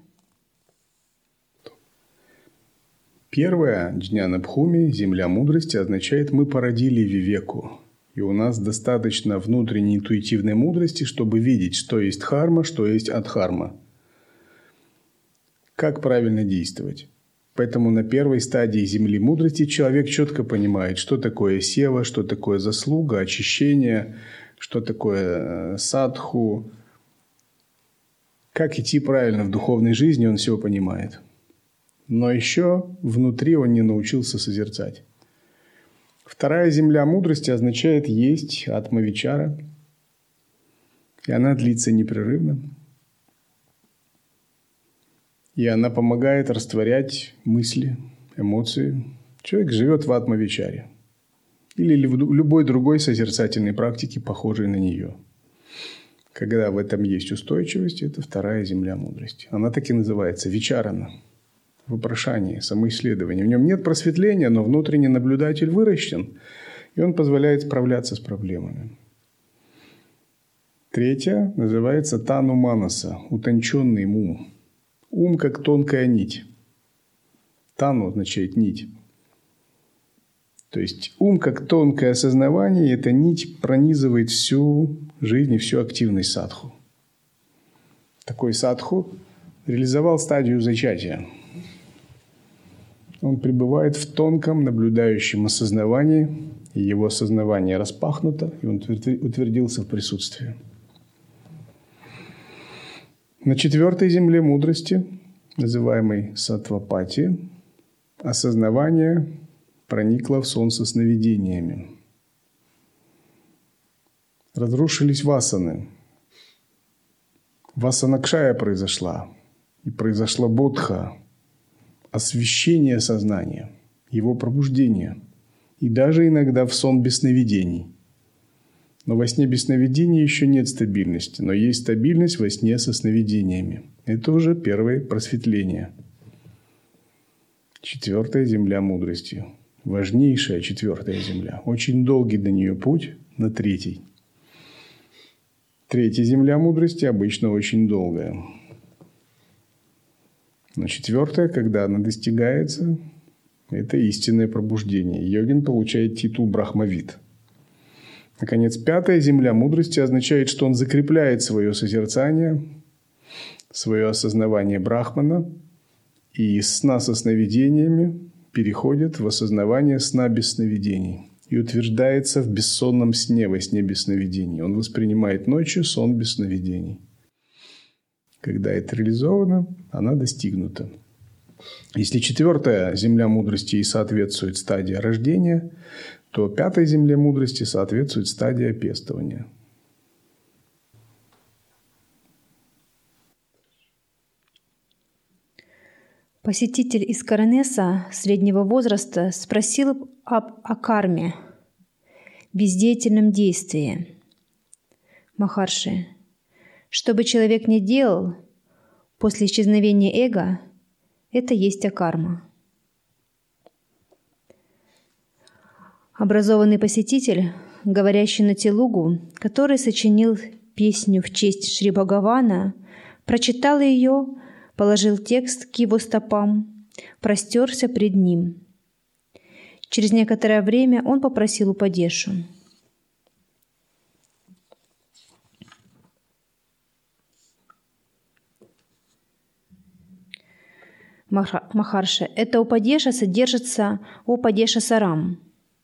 Первая джняна бхуми, земля мудрости, означает «мы породили вивеку». И у нас достаточно внутренней интуитивной мудрости, чтобы видеть, что есть дхарма, что есть адхарма. Как правильно действовать? Поэтому на первой стадии земли мудрости человек четко понимает, что такое сева, что такое заслуга, очищение, что такое садху. Как идти правильно в духовной жизни, он все понимает. Но еще внутри он не научился созерцать. Вторая земля мудрости означает есть атма-вичара, и она длится непрерывно. И она помогает растворять мысли, эмоции. Человек живет в атма-вичаре или в любой другой созерцательной практике, похожей на нее. Когда в этом есть устойчивость, это вторая земля мудрости. Она так и называется – вичарана. Вопрошание, самоисследование. В нем нет просветления, но внутренний наблюдатель выращен, и он позволяет справляться с проблемами. Третья называется тану манаса, утонченный ум. Ум как тонкая нить. Тану означает нить. То есть ум как тонкое осознавание, и эта нить пронизывает всю жизнь и всю активность садху. Такой садху реализовал стадию зачатия. Он пребывает в тонком наблюдающем осознавании, и его осознавание распахнуто, и он утвердился в присутствии. На четвертой земле мудрости, называемой саттвапати, осознавание проникло в сон со сновидениями. Разрушились васаны. Васанакшая произошла, и произошла бодха, освещение сознания, его пробуждение, и даже иногда в сон без сновидений. Но во сне без сновидений еще нет стабильности, но есть стабильность во сне со сновидениями. Это уже первое просветление. Четвертая земля мудрости. Важнейшая четвертая земля. Очень долгий до нее путь на третий. Третья земля мудрости обычно очень долгая. Но четвертая, когда она достигается, это истинное пробуждение. Йогин получает титул брахмавид. Наконец, пятая земля мудрости означает, что он закрепляет свое созерцание, свое осознавание Брахмана и из сна со сновидениями переходит в осознавание сна без сновидений и утверждается в бессонном сне, во сне без сновидений. Он воспринимает ночью сон без сновидений. Когда это реализовано, она достигнута. Если четвертая земля мудрости и соответствует стадии рождения, то пятой земле мудрости соответствует стадия пестования. Посетитель из Коронеса среднего возраста спросил об акарме, бездеятельном действии. Махарши, что бы человек ни делал, после исчезновения эго, это есть акарма. Образованный посетитель, говорящий на телугу, который сочинил песню в честь Шри Бхагавана, прочитал ее, положил текст к его стопам, простерся пред ним. Через некоторое время он попросил упадешу. Махарши, эта упадеша содержится в Упадеша Сарам.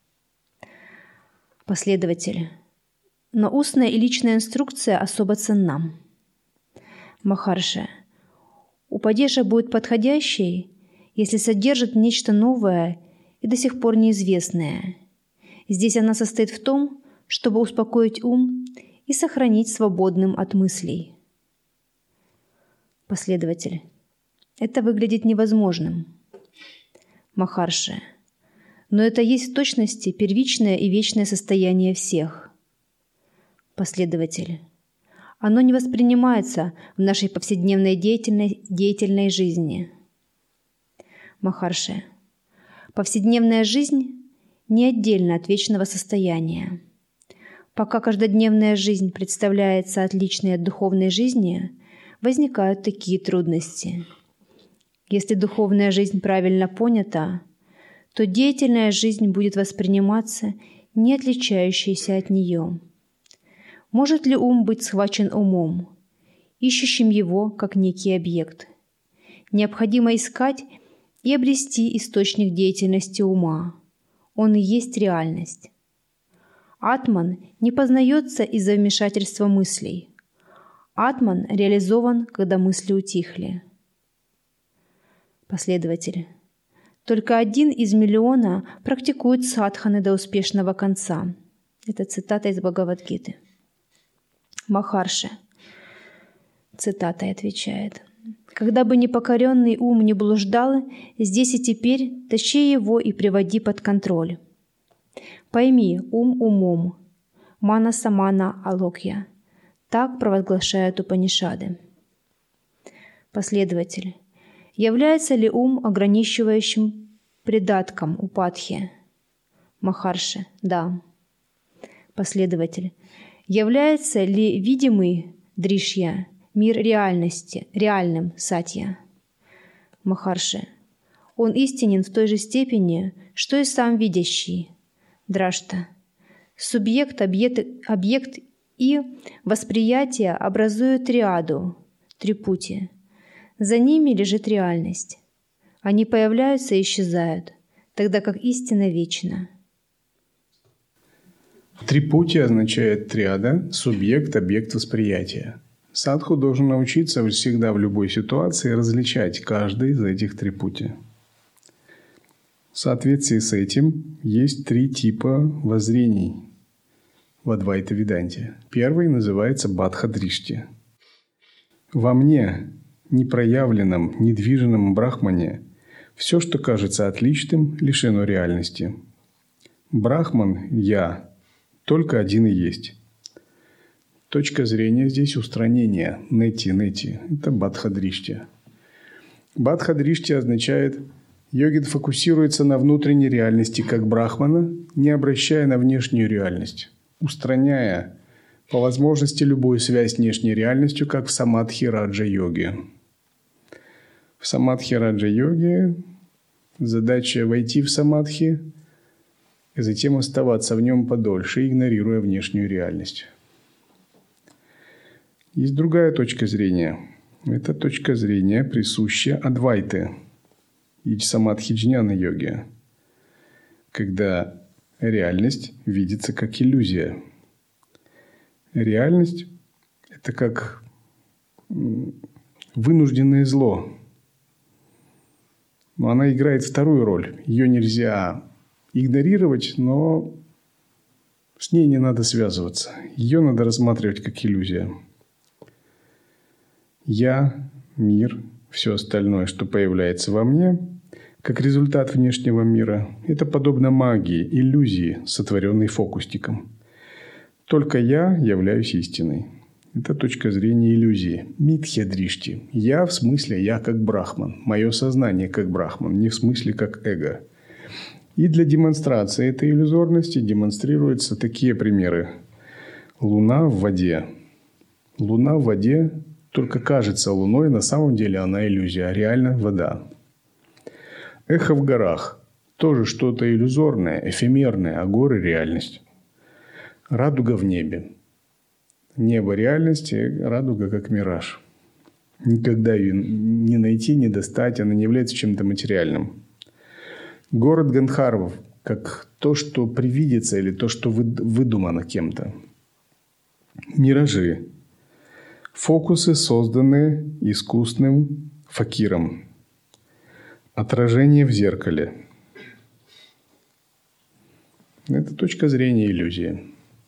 Последователь. Но устная и личная инструкция особо ценна. Махарши, упадеша будет подходящей, если содержит нечто новое и до сих пор неизвестное. Здесь она состоит в том, чтобы успокоить ум и сохранить свободным от мыслей. Последователь. Это выглядит невозможным. Махарши. Но это есть в точности первичное и вечное состояние всех. Последователь. Оно не воспринимается в нашей повседневной деятельной, деятельной жизни. Махарши. Повседневная жизнь не отдельно от вечного состояния. Пока каждодневная жизнь представляется отличной от духовной жизни, возникают такие трудности. Если духовная жизнь правильно понята, то деятельная жизнь будет восприниматься не отличающейся от нее. Может ли ум быть схвачен умом, ищущим его как некий объект? Необходимо искать и обрести источник деятельности ума. Он и есть реальность. Атман не познается из-за вмешательства мыслей. Атман реализован, когда мысли утихли. Последователь. Только один из миллиона практикует садханы до успешного конца. Это цитата из Бхагавад-гиты. Махарши. Цитатой отвечает. «Когда бы непокоренный ум не блуждал, здесь и теперь тащи его и приводи под контроль. Пойми ум умом, мана самана алокья». Так провозглашают Упанишады. Последователь. Является ли ум ограничивающим придатком упадхи? Махарши. Да. Последователь. Является ли видимый дришья, мир реальности, реальным сатья? Махарши. Он истинен в той же степени, что и сам видящий. Дражта. Субъект, объект, объект и восприятие образуют триаду, трипути. За ними лежит реальность. Они появляются и исчезают, тогда как истина вечна. Трипути означает триада, субъект, объект, восприятия. Садху должен научиться всегда в любой ситуации различать каждый из этих трипути. В соответствии с этим есть три типа воззрений в Адвайта-веданте. Первый называется Бадха-дришти. Во мне, непроявленном, недвижимом брахмане, все, что кажется отличным, лишено реальности. Брахман – я, только один и есть. Точка зрения здесь устранения, нети-нети – это Бадха-дришти. Бадха-дришти означает, йогин фокусируется на внутренней реальности как брахмана, не обращая на внешнюю реальность, устраняя по возможности любую связь с внешней реальностью, как в самадхи-раджа-йоге. В самадхи-раджа-йоге задача войти в самадхи – и затем оставаться в нем подольше, игнорируя внешнюю реальность. Есть другая точка зрения. Эта точка зрения присуща Адвайте и самадхи-джняна-йоге, когда реальность видится как иллюзия. Реальность – это как вынужденное зло. Но она играет вторую роль. Ее нельзя игнорировать, но с ней не надо связываться. Ее надо рассматривать как иллюзия. Я, мир, все остальное, что появляется во мне, как результат внешнего мира, это подобно магии, иллюзии, сотворенной фокусником. Только я являюсь истиной. Это точка зрения иллюзии. Митхья-дришти. Я в смысле я как брахман. Мое сознание как брахман, не в смысле как эго. И для демонстрации этой иллюзорности демонстрируются такие примеры. Луна в воде. Луна в воде только кажется луной, на самом деле она иллюзия, а реально вода. Эхо в горах. Тоже что-то иллюзорное, эфемерное, а горы – реальность. Радуга в небе. Небо – реальность, радуга как мираж. Никогда ее не найти, не достать, она не является чем-то материальным. Город Гандхарвов – как то, что привидится или то, что выдумано кем-то. Миражи. Фокусы, созданные искусным факиром. Отражение в зеркале. Это точка зрения иллюзии.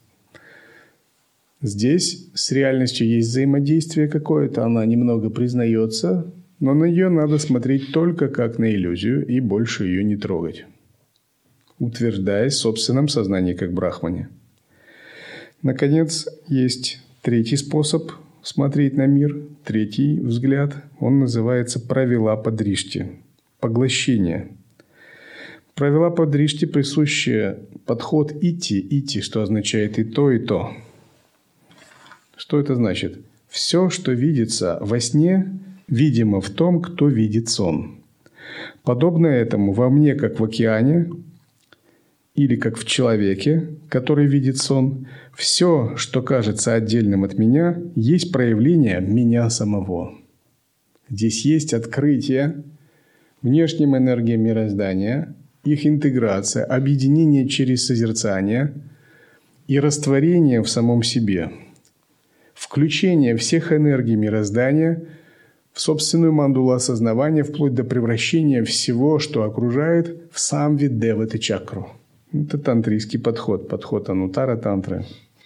Здесь с реальностью есть взаимодействие какое-то, она немного признается, но на нее надо смотреть только как на иллюзию и больше ее не трогать, утверждаясь в собственном сознании как брахмане. Наконец, есть третий способ смотреть на мир, третий взгляд, он называется правилапа-дришти, поглощение. Правилапа-дришти присущи подход ити, ити, что означает и то, и то. Что это значит? Все, что видится во сне, видимо в том, кто видит сон. Подобно этому во мне, как в океане, или как в человеке, который видит сон, все, что кажется отдельным от меня, есть проявление меня самого. Здесь есть открытие внешним энергиям мироздания, их интеграция, объединение через созерцание и растворение в самом себе. Включение всех энергий мироздания в собственную мандулу осознавания, вплоть до превращения всего, что окружает, в самвиддевата-чакру. Это тантрийский подход, подход анутара-тантры.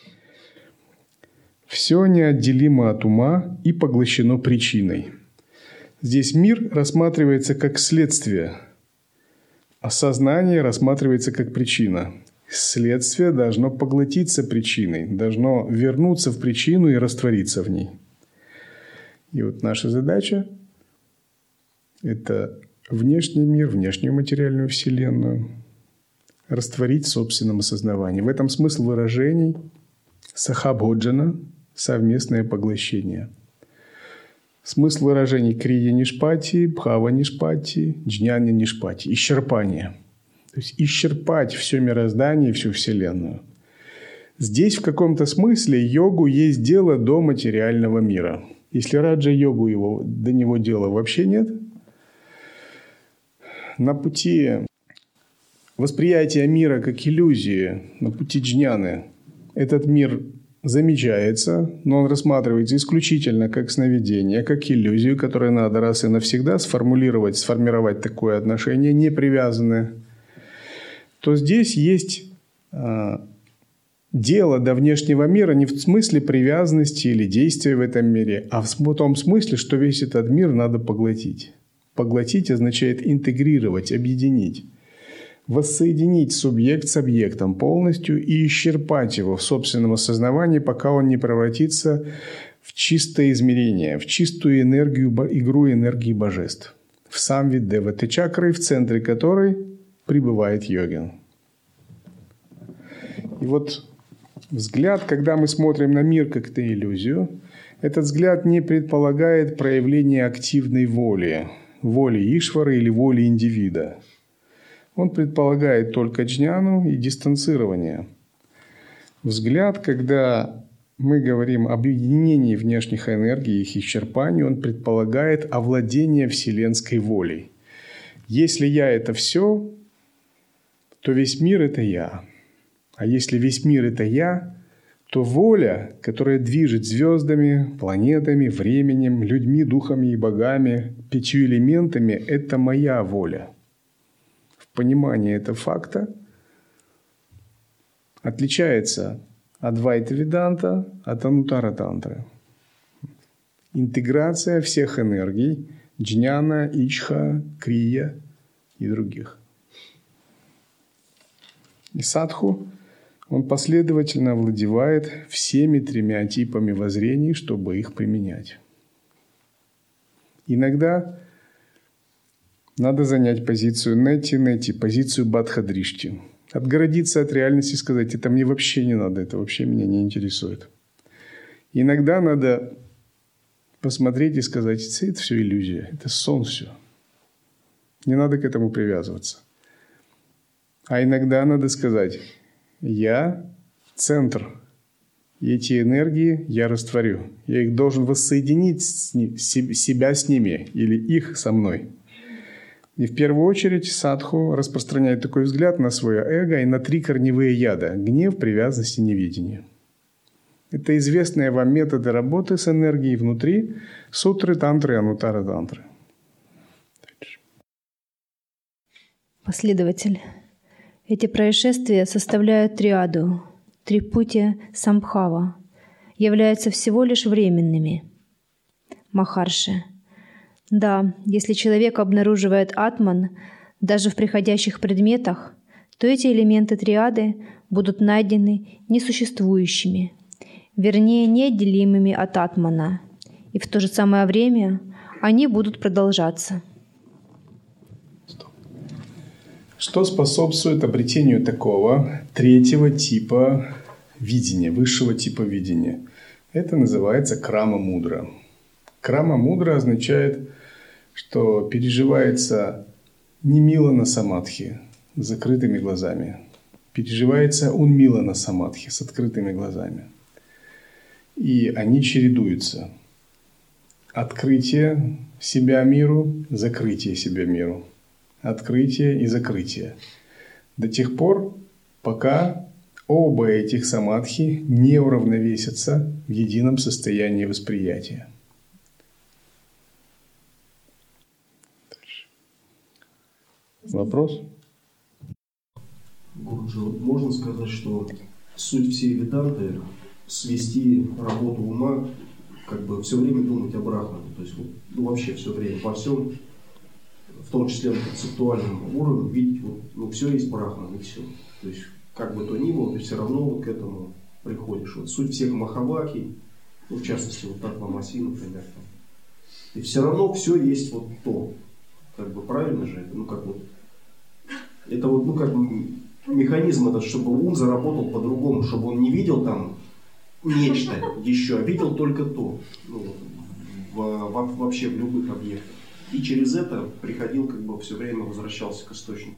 Все неотделимо от ума и поглощено причиной. Здесь мир рассматривается как следствие, а сознание рассматривается как причина. Следствие должно поглотиться причиной, должно вернуться в причину и раствориться в ней. И вот наша задача – это внешний мир, внешнюю материальную вселенную растворить в собственном осознавании. В этом смысл выражений сахабходжана – совместное поглощение. Смысл выражений крия-нишпати, бхава-нишпати, джняня-нишпати – исчерпание. То есть исчерпать все мироздание и всю Вселенную. Здесь в каком-то смысле йогу есть дело до материального мира. Если раджа-йогу его, до него дела вообще нет, на пути восприятия мира как иллюзии, на пути джняны, этот мир замечается, но он рассматривается исключительно как сновидение, как иллюзию, которую надо раз и навсегда сформулировать, сформировать такое отношение, не привязанное, то здесь есть э, дело до внешнего мира не в смысле привязанности или действия в этом мире, а в том смысле, что весь этот мир надо поглотить. Поглотить означает интегрировать, объединить, воссоединить субъект с объектом полностью и исчерпать его в собственном осознавании, пока он не превратится в чистое измерение, в чистую энергию, игру энергии божеств, в самвиддевата-чакры, в центре которой пребывает йогин. И вот взгляд, когда мы смотрим на мир как на иллюзию, этот взгляд не предполагает проявление активной воли, воли Ишвара или воли индивида. Он предполагает только джняну и дистанцирование. Взгляд, когда мы говорим об объединении внешних энергий и их исчерпании, он предполагает овладение вселенской волей. Если я – это все, то весь мир – это я. А если весь мир – это я, то воля, которая движет звездами, планетами, временем, людьми, духами и богами, пятью элементами – это моя воля. В понимании этого факта отличается Адвайта Веданта от Анутара Тантры. Интеграция всех энергий – джняна, ичха, крия и других. И садху, он последовательно овладевает всеми тремя типами воззрений, чтобы их применять. Иногда надо занять позицию нети-нети, позицию бадхадришти. Отгородиться от реальности и сказать: это мне вообще не надо, это вообще меня не интересует. Иногда надо посмотреть и сказать: это все иллюзия, это сон все. Не надо к этому привязываться. А иногда надо сказать: я центр, и эти энергии я растворю. Я их должен воссоединить, с ни, себя с ними или их со мной. И в первую очередь садху распространяет такой взгляд на свое эго и на три корневые яда – гнев, привязанность и неведение. Это известные вам методы работы с энергией внутри сутры, тантры и анутара тантры. Последователь. Эти происшествия составляют триаду, трипути самбхава, являются всего лишь временными. Махарши. Да, если человек обнаруживает атман даже в приходящих предметах, то эти элементы триады будут найдены несуществующими, вернее, неотделимыми от атмана, и в то же самое время они будут продолжаться. Что способствует обретению такого третьего типа видения, высшего типа видения? Это называется крама-мудра. Крама-мудра означает, что переживается немилана самадхи с закрытыми глазами, переживается унмилана самадхи с открытыми глазами. И они чередуются. Открытие себя миру, закрытие себя миру. Открытие и закрытие. До тех пор, пока оба этих самадхи не уравновесятся в едином состоянии восприятия. Вопрос? Гуруджи, можно сказать, что суть всей веданты – свести работу ума, как бы все время думать о Брахмане, то есть ну, вообще все время, во всем, в том числе на концептуальном уровне, видеть, вот, ну все есть Брахман и все. То есть как бы то ни было, ты все равно вот к этому приходишь. Вот суть всех махаваки, ну, в частности, вот так Ламаси, например, и все равно все есть вот то. Как бы правильно же это, ну как вот. Это вот, ну, как бы механизм этот, чтобы ум заработал по-другому, чтобы он не видел там нечто еще, а видел только то, ну, в, в, вообще в любых объектах. И через это приходил, как бы все время возвращался к источнику.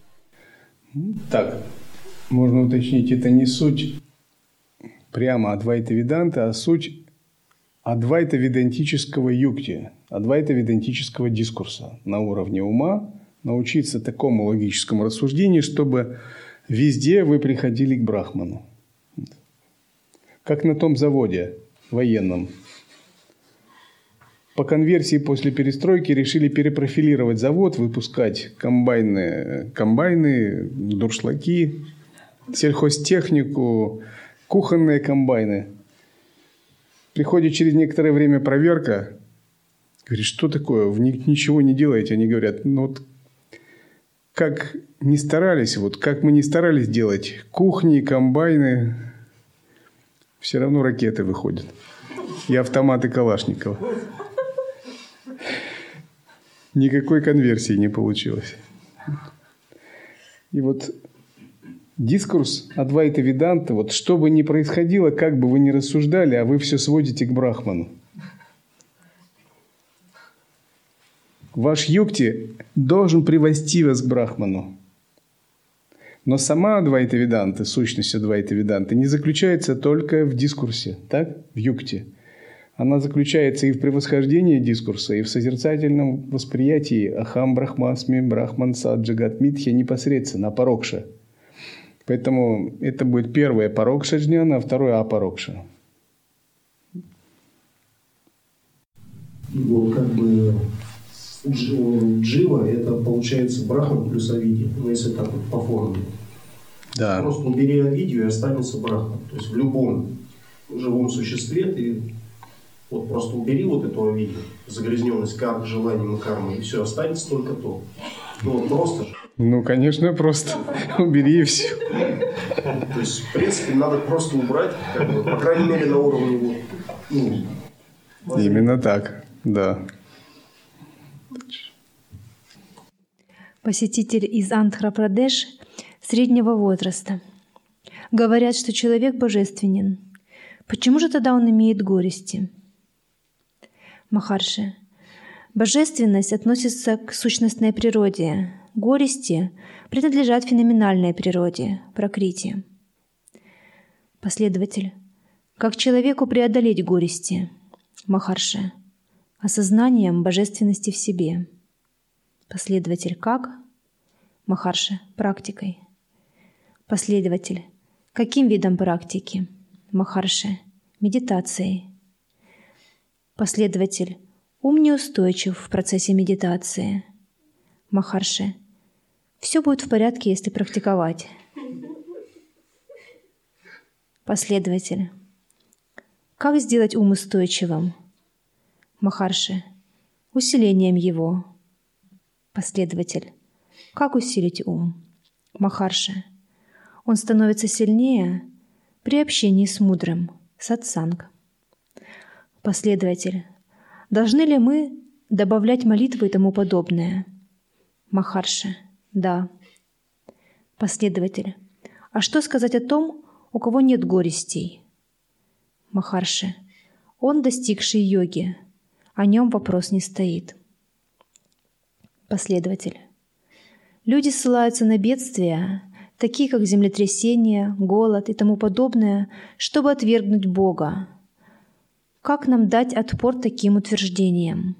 Так, можно уточнить, это не суть прямо Адвайта Веданта, а суть адвайта-ведантического юкти, адвайта-ведантического дискурса на уровне ума, научиться такому логическому рассуждению, чтобы везде вы приходили к Брахману. Как на том заводе военном. По конверсии после перестройки решили перепрофилировать завод, выпускать комбайны, комбайны, дуршлаки, сельхозтехнику, кухонные комбайны. Приходит через некоторое время проверка. Говорит, что такое? Вы ничего не делаете. Они говорят, ну вот как не старались, вот как мы не старались делать кухни, комбайны, все равно ракеты выходят. И автоматы Калашникова. Никакой конверсии не получилось. И вот дискурс Адвайта Веданта, вот что бы ни происходило, как бы вы ни рассуждали, а вы все сводите к Брахману. Ваш юкти должен привести вас к Брахману. Но сама Адвайта-веданта, сущность Адвайта-веданты, не заключается только в дискурсе, так? В юкте. Она заключается и в превосхождении дискурса, и в созерцательном восприятии Ахам Брахмасми Брахман Саджагат Митхья непосредственно, апарокша. Поэтому это будет первое парокша джняна, а второе апарокша. Вот как бы джива — это получается брахман плюс авидья, ну если так вот по формуле. Да. Просто убери авидью и останется брахман. То есть в любом живом существе ты вот просто убери вот эту авидью, загрязненность карм, желанием и кармой, и все, останется только то. Ну вот просто же. Ну, конечно, просто убери и все. То есть, в принципе, надо просто убрать, как бы, по крайней мере, на уровне вот, ну, именно так, да. Посетитель из Андхра-Прадеш среднего возраста. Говорят, что человек божественен. Почему же тогда он имеет горести? Махарши. Божественность относится к сущностной природе. Горести принадлежат феноменальной природе, пракрити. Последователь. Как человеку преодолеть горести? Махарши. Осознанием божественности в себе. Последователь. Как? Махарши. Практикой. Последователь. Каким видом практики? Махарши. Медитацией. Последователь. Ум неустойчив в процессе медитации. Махарши. Все будет в порядке, если практиковать. Последователь. Как сделать ум устойчивым? Махарши. Усилением его. Последователь. Как усилить ум? Махарши. Он становится сильнее при общении с мудрым, сатсанг. Последователь. Должны ли мы добавлять молитвы и тому подобное? Махарши. Да. Последователь. А что сказать о том, у кого нет горестей? Махарши. Он достигший йоги. О нем вопрос не стоит. Последователь. Люди ссылаются на бедствия, такие как землетрясения, голод и тому подобное, чтобы отвергнуть Бога. Как нам дать отпор таким утверждениям?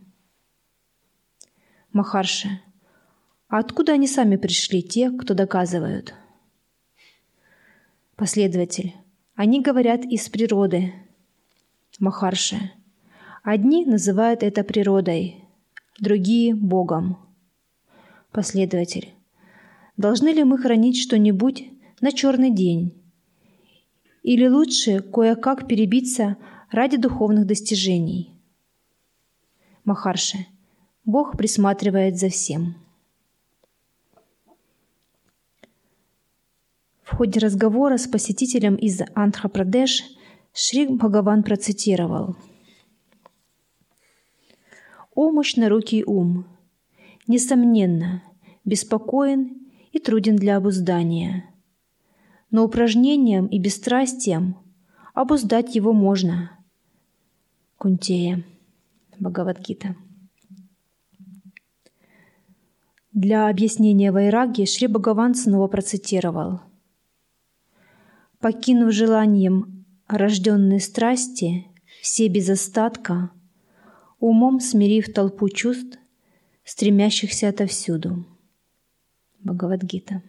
Махарши. А откуда они сами пришли, те, кто доказывают? Последователь. Они говорят из природы. Махарши. Одни называют это природой, другие — Богом. Последователь. Должны ли мы хранить что-нибудь на черный день? Или лучше кое-как перебиться ради духовных достижений? Махарши. Бог присматривает за всем. В ходе разговора с посетителем из Андхра-Прадеш Шри Бхагаван процитировал: «О мощнорукий ум! Несомненно, беспокоен и труден для обуздания. Но упражнением и бесстрастием обуздать его можно». Кунтея. Бхагавад-гита. Для объяснения вайраги Шри Бхагаван снова процитировал: «Покинув желанием рожденные страсти, все без остатка, умом смирив толпу чувств, стремящихся отовсюду». Бхагавад-гита.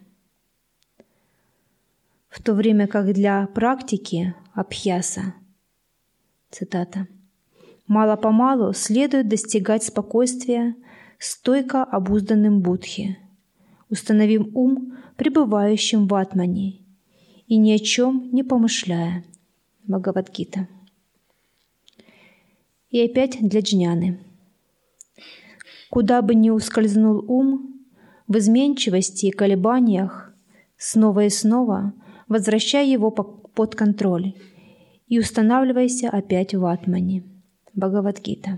В то время как для практики абхьяса, цитата, «мало-помалу следует достигать спокойствия стойко обузданным будхи, установим ум, пребывающим в атмане, и ни о чем не помышляя». Бхагавад-гита. И опять для джняны. Куда бы ни ускользнул ум, в изменчивости и колебаниях, снова и снова возвращай его под контроль и устанавливайся опять в атмане. Бхагавад-гита.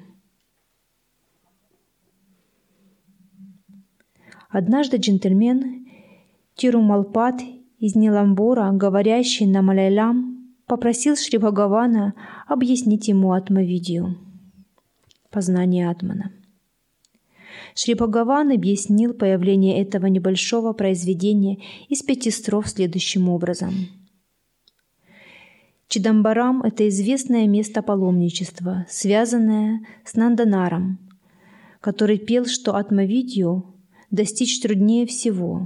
Однажды джентльмен Тирумалпад из Ниламбура, говорящий на малялям, попросил Шри Бхагавана объяснить ему атмавидью, познание атмана. Шри Бхагаван объяснил появление этого небольшого произведения из пяти строф следующим образом. Чидамбарам – это известное место паломничества, связанное с Нанданаром, который пел, что Атмавидью достичь труднее всего.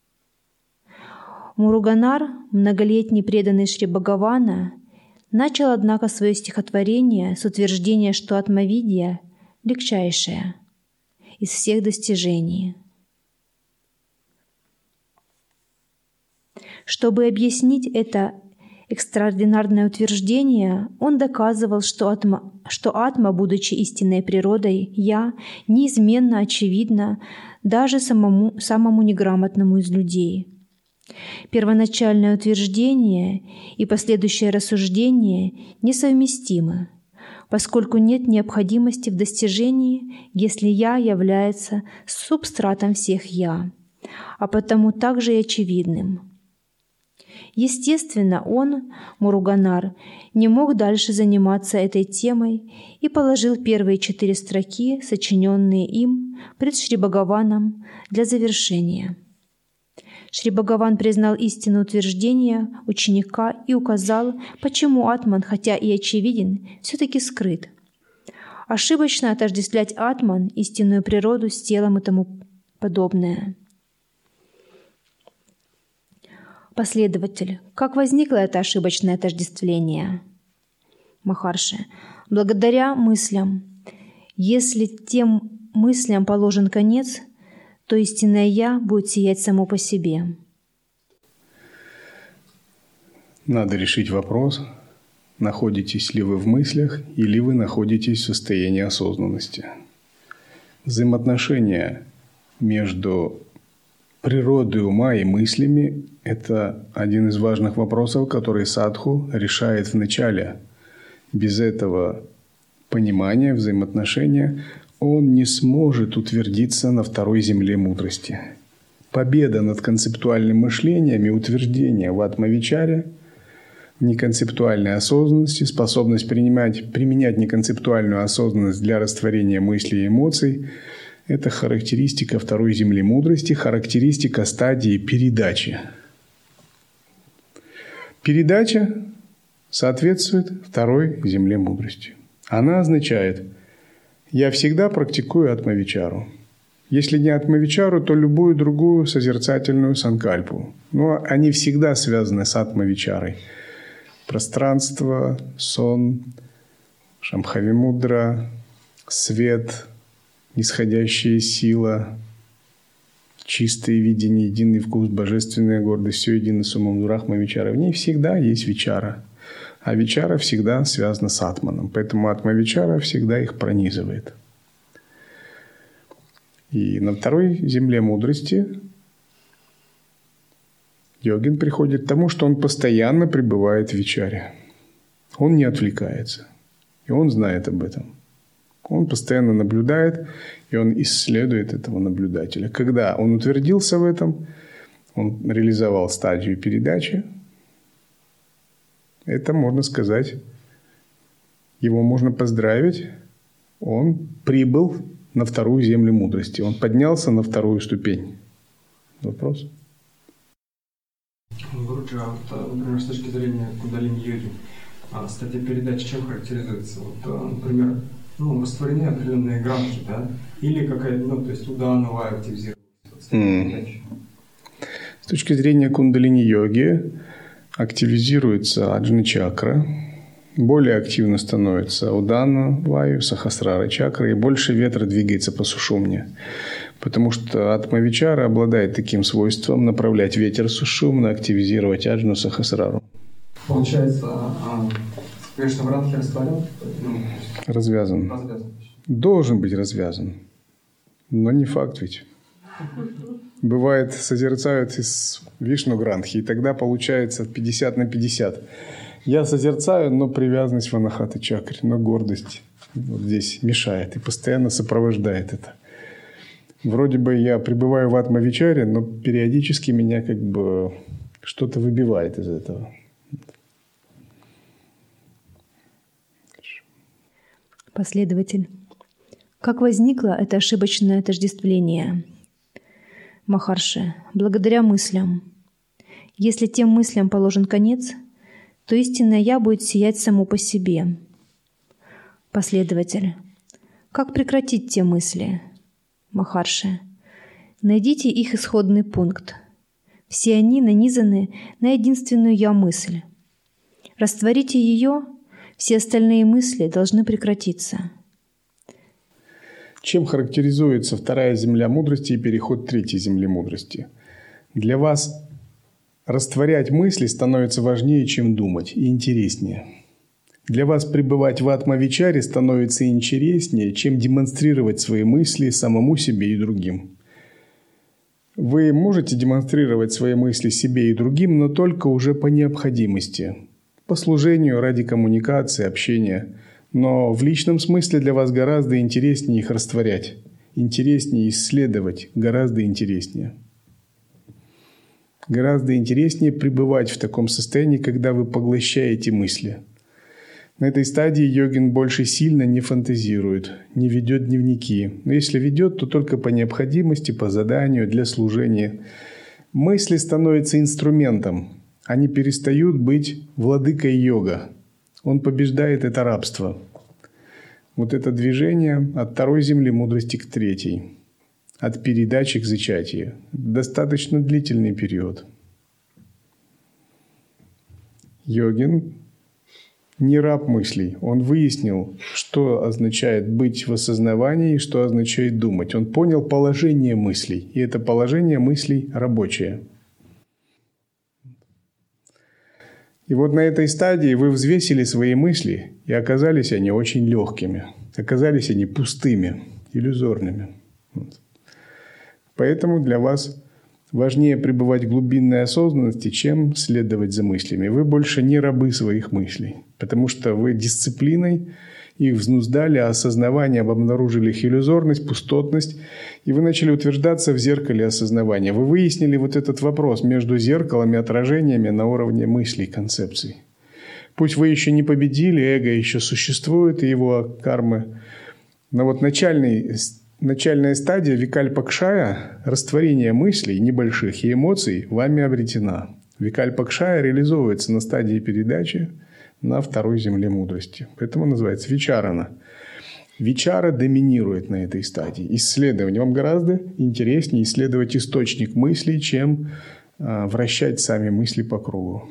Муруганар, многолетний преданный Шри Бхагавана, начал, однако, свое стихотворение с утверждения, что Атмавидья – легчайшая из всех достижений. Чтобы объяснить это экстраординарное утверждение, он доказывал, что атма, что атма, будучи истинной природой «я», неизменно очевидна даже самому, самому неграмотному из людей. Первоначальное утверждение и последующее рассуждение несовместимы, поскольку нет необходимости в достижении, если «я» является субстратом всех «я», а потому также и очевидным. Естественно, он, Муруганар, не мог дальше заниматься этой темой и положил первые четыре строки, сочиненные им пред Шри Бхагаваном, для завершения. Шри Бхагаван признал истину утверждения ученика и указал, почему Атман, хотя и очевиден, все-таки скрыт. Ошибочно отождествлять Атман, истинную природу, с телом и тому подобное. Последователь. Как возникло это ошибочное отождествление? Махарши. Благодаря мыслям. Если тем мыслям положен конец, то истинное «я» будет сиять само по себе. Надо решить вопрос, находитесь ли вы в мыслях или вы находитесь в состоянии осознанности. Взаимоотношения между природой ума и мыслями – это один из важных вопросов, который садху решает в начале. Без этого понимания, взаимоотношения он не сможет утвердиться на второй земле мудрости. Победа над концептуальным мышлением и утверждение в атмавичаре, неконцептуальной осознанности, способность принимать, применять неконцептуальную осознанность для растворения мыслей и эмоций – это характеристика второй земли мудрости, характеристика стадии передачи. Передача соответствует второй земле мудрости. Она означает «я всегда практикую атмавичару». Если не атмавичару, то любую другую созерцательную санкальпу. Но они всегда связаны с атмавичарой. Пространство, сон, шамхави-мудра, свет, нисходящая сила, чистое видение, единый вкус, божественная гордость, все едино с умом дурахма-вичара. В ней всегда есть вичара. А вичара всегда связана с атманом. Поэтому атма-вичара всегда их пронизывает. И на второй земле мудрости йогин приходит к тому, что он постоянно пребывает в вичаре. Он не отвлекается. И он знает об этом. Он постоянно наблюдает, и он исследует этого наблюдателя. Когда он утвердился в этом, он реализовал стадию передачи, это, можно сказать, его можно поздравить, он прибыл на вторую землю мудрости, он поднялся на вторую ступень. Вопрос? Гуруджи, а вот, например, с точки зрения кундалини-йоги, стадия передачи чем характеризуется? Вот, например, ну, растворены определенные гранхи, да? Или какая-то, ну, то есть удановая активизировалась? Mm. С точки зрения кундалини-йоги активизируется аджна-чакра, более активно становится удана, ваю, сахасрара чакра, и больше ветра двигается по сушумне. Потому что атмавичара обладает таким свойством направлять ветер сушумно, активизировать аджну, сахасрару. Получается, конечно, гранхи растворен? Ну, развязан. развязан. Должен быть развязан. Но не факт ведь. Бывает, созерцают из Вишну гранхи, и тогда получается пятьдесят на пятьдесят. Я созерцаю, но привязанность в анахата чакре, но гордость вот здесь мешает и постоянно сопровождает это. Вроде бы я пребываю в атмавичаре, но периодически меня как бы что-то выбивает из этого. Последователь. Как возникло это ошибочное отождествление? Махарши, благодаря мыслям. Если тем мыслям положен конец, то истинное «Я» будет сиять само по себе. Последователь. Как прекратить те мысли? Махарши. Найдите их исходный пункт. Все они нанизаны на единственную «Я-мысль». Растворите ее, все остальные мысли должны прекратиться. Чем характеризуется вторая земля мудрости и переход третьей земли мудрости? Для вас растворять мысли становится важнее, чем думать, и интереснее. Для вас пребывать в атма-вичаре становится интереснее, чем демонстрировать свои мысли самому себе и другим. Вы можете демонстрировать свои мысли себе и другим, но только уже по необходимости, по служению ради коммуникации, общения. Но в личном смысле для вас гораздо интереснее их растворять, интереснее исследовать, гораздо интереснее. Гораздо интереснее пребывать в таком состоянии, когда вы поглощаете мысли. На этой стадии йогин больше сильно не фантазирует, не ведет дневники. Но если ведет, то только по необходимости, по заданию, для служения. Мысли становятся инструментом. Они перестают быть владыкой йога. Он побеждает это рабство. Вот это движение от второй земли мудрости к третьей. От передачи к зачатию. Достаточно длительный период. Йогин не раб мыслей. Он выяснил, что означает быть в осознавании и что означает думать. Он понял положение мыслей. И это положение мыслей рабочее. И вот на этой стадии вы взвесили свои мысли, и оказались они очень легкими. Оказались они пустыми, иллюзорными. Вот. Поэтому для вас важнее пребывать в глубинной осознанности, чем следовать за мыслями. Вы больше не рабы своих мыслей, потому что вы дисциплиной их взнуздали, а осознаванием обнаружили их иллюзорность, пустотность, и вы начали утверждаться в зеркале осознавания. Вы выяснили вот этот вопрос между зеркалом и отражениями на уровне мыслей, концепций. Пусть вы еще не победили, эго еще существует, и его кармы, но вот начальный Начальная стадия викальпа-кшая, растворение мыслей небольших и эмоций, вами обретена. Викальпа-кшая реализовывается на стадии передачи на второй земле мудрости. Поэтому называется вичарана. Вичара доминирует на этой стадии. Исследование. Вам гораздо интереснее исследовать источник мыслей, чем а, вращать сами мысли по кругу.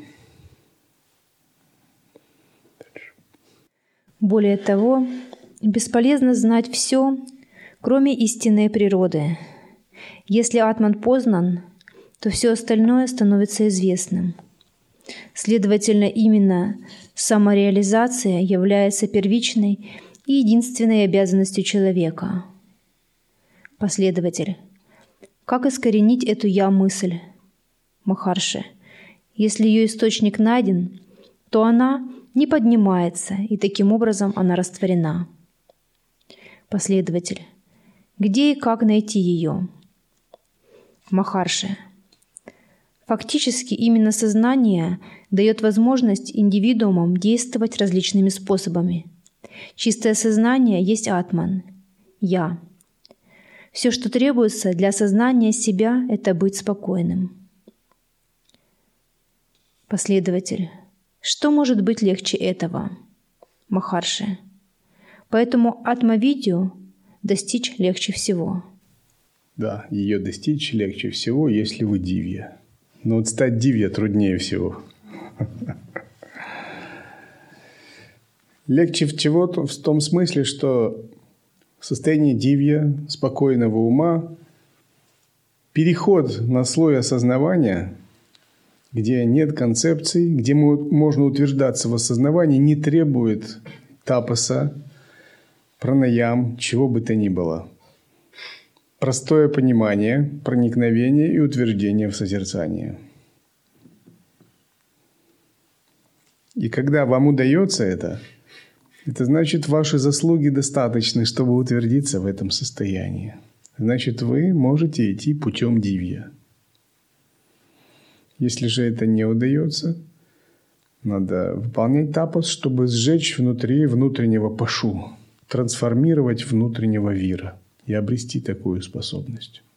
Более того, бесполезно знать все, кроме истинной природы. Если атман познан, то все остальное становится известным. Следовательно, именно самореализация является первичной и единственной обязанностью человека. Последователь. Как искоренить эту «я»-мысль? Махарши. Если ее источник найден, то она не поднимается, и таким образом она растворена. Последователь. Где и как найти ее? Махарши. Фактически именно сознание дает возможность индивидуумам действовать различными способами. Чистое сознание есть атман, я. Все, что требуется для осознания себя, это быть спокойным. Последователь. Что может быть легче этого? Махарши. Поэтому атма-видью достичь легче всего. Да, ее достичь легче всего, если вы дивья. Но вот стать дивья труднее всего. Легче всего в том смысле, что в состоянии дивья, спокойного ума, переход на слой осознавания, где нет концепций, где можно утверждаться в осознавании, не требует тапаса, пранаям, чего бы то ни было. Простое понимание, проникновение и утверждение в созерцании. И когда вам удается это, это значит, ваши заслуги достаточны, чтобы утвердиться в этом состоянии. Значит, вы можете идти путем дивья. Если же это не удается, надо выполнять тапас, чтобы сжечь внутри внутреннего пашу. трансформировать внутреннего вира и обрести такую способность.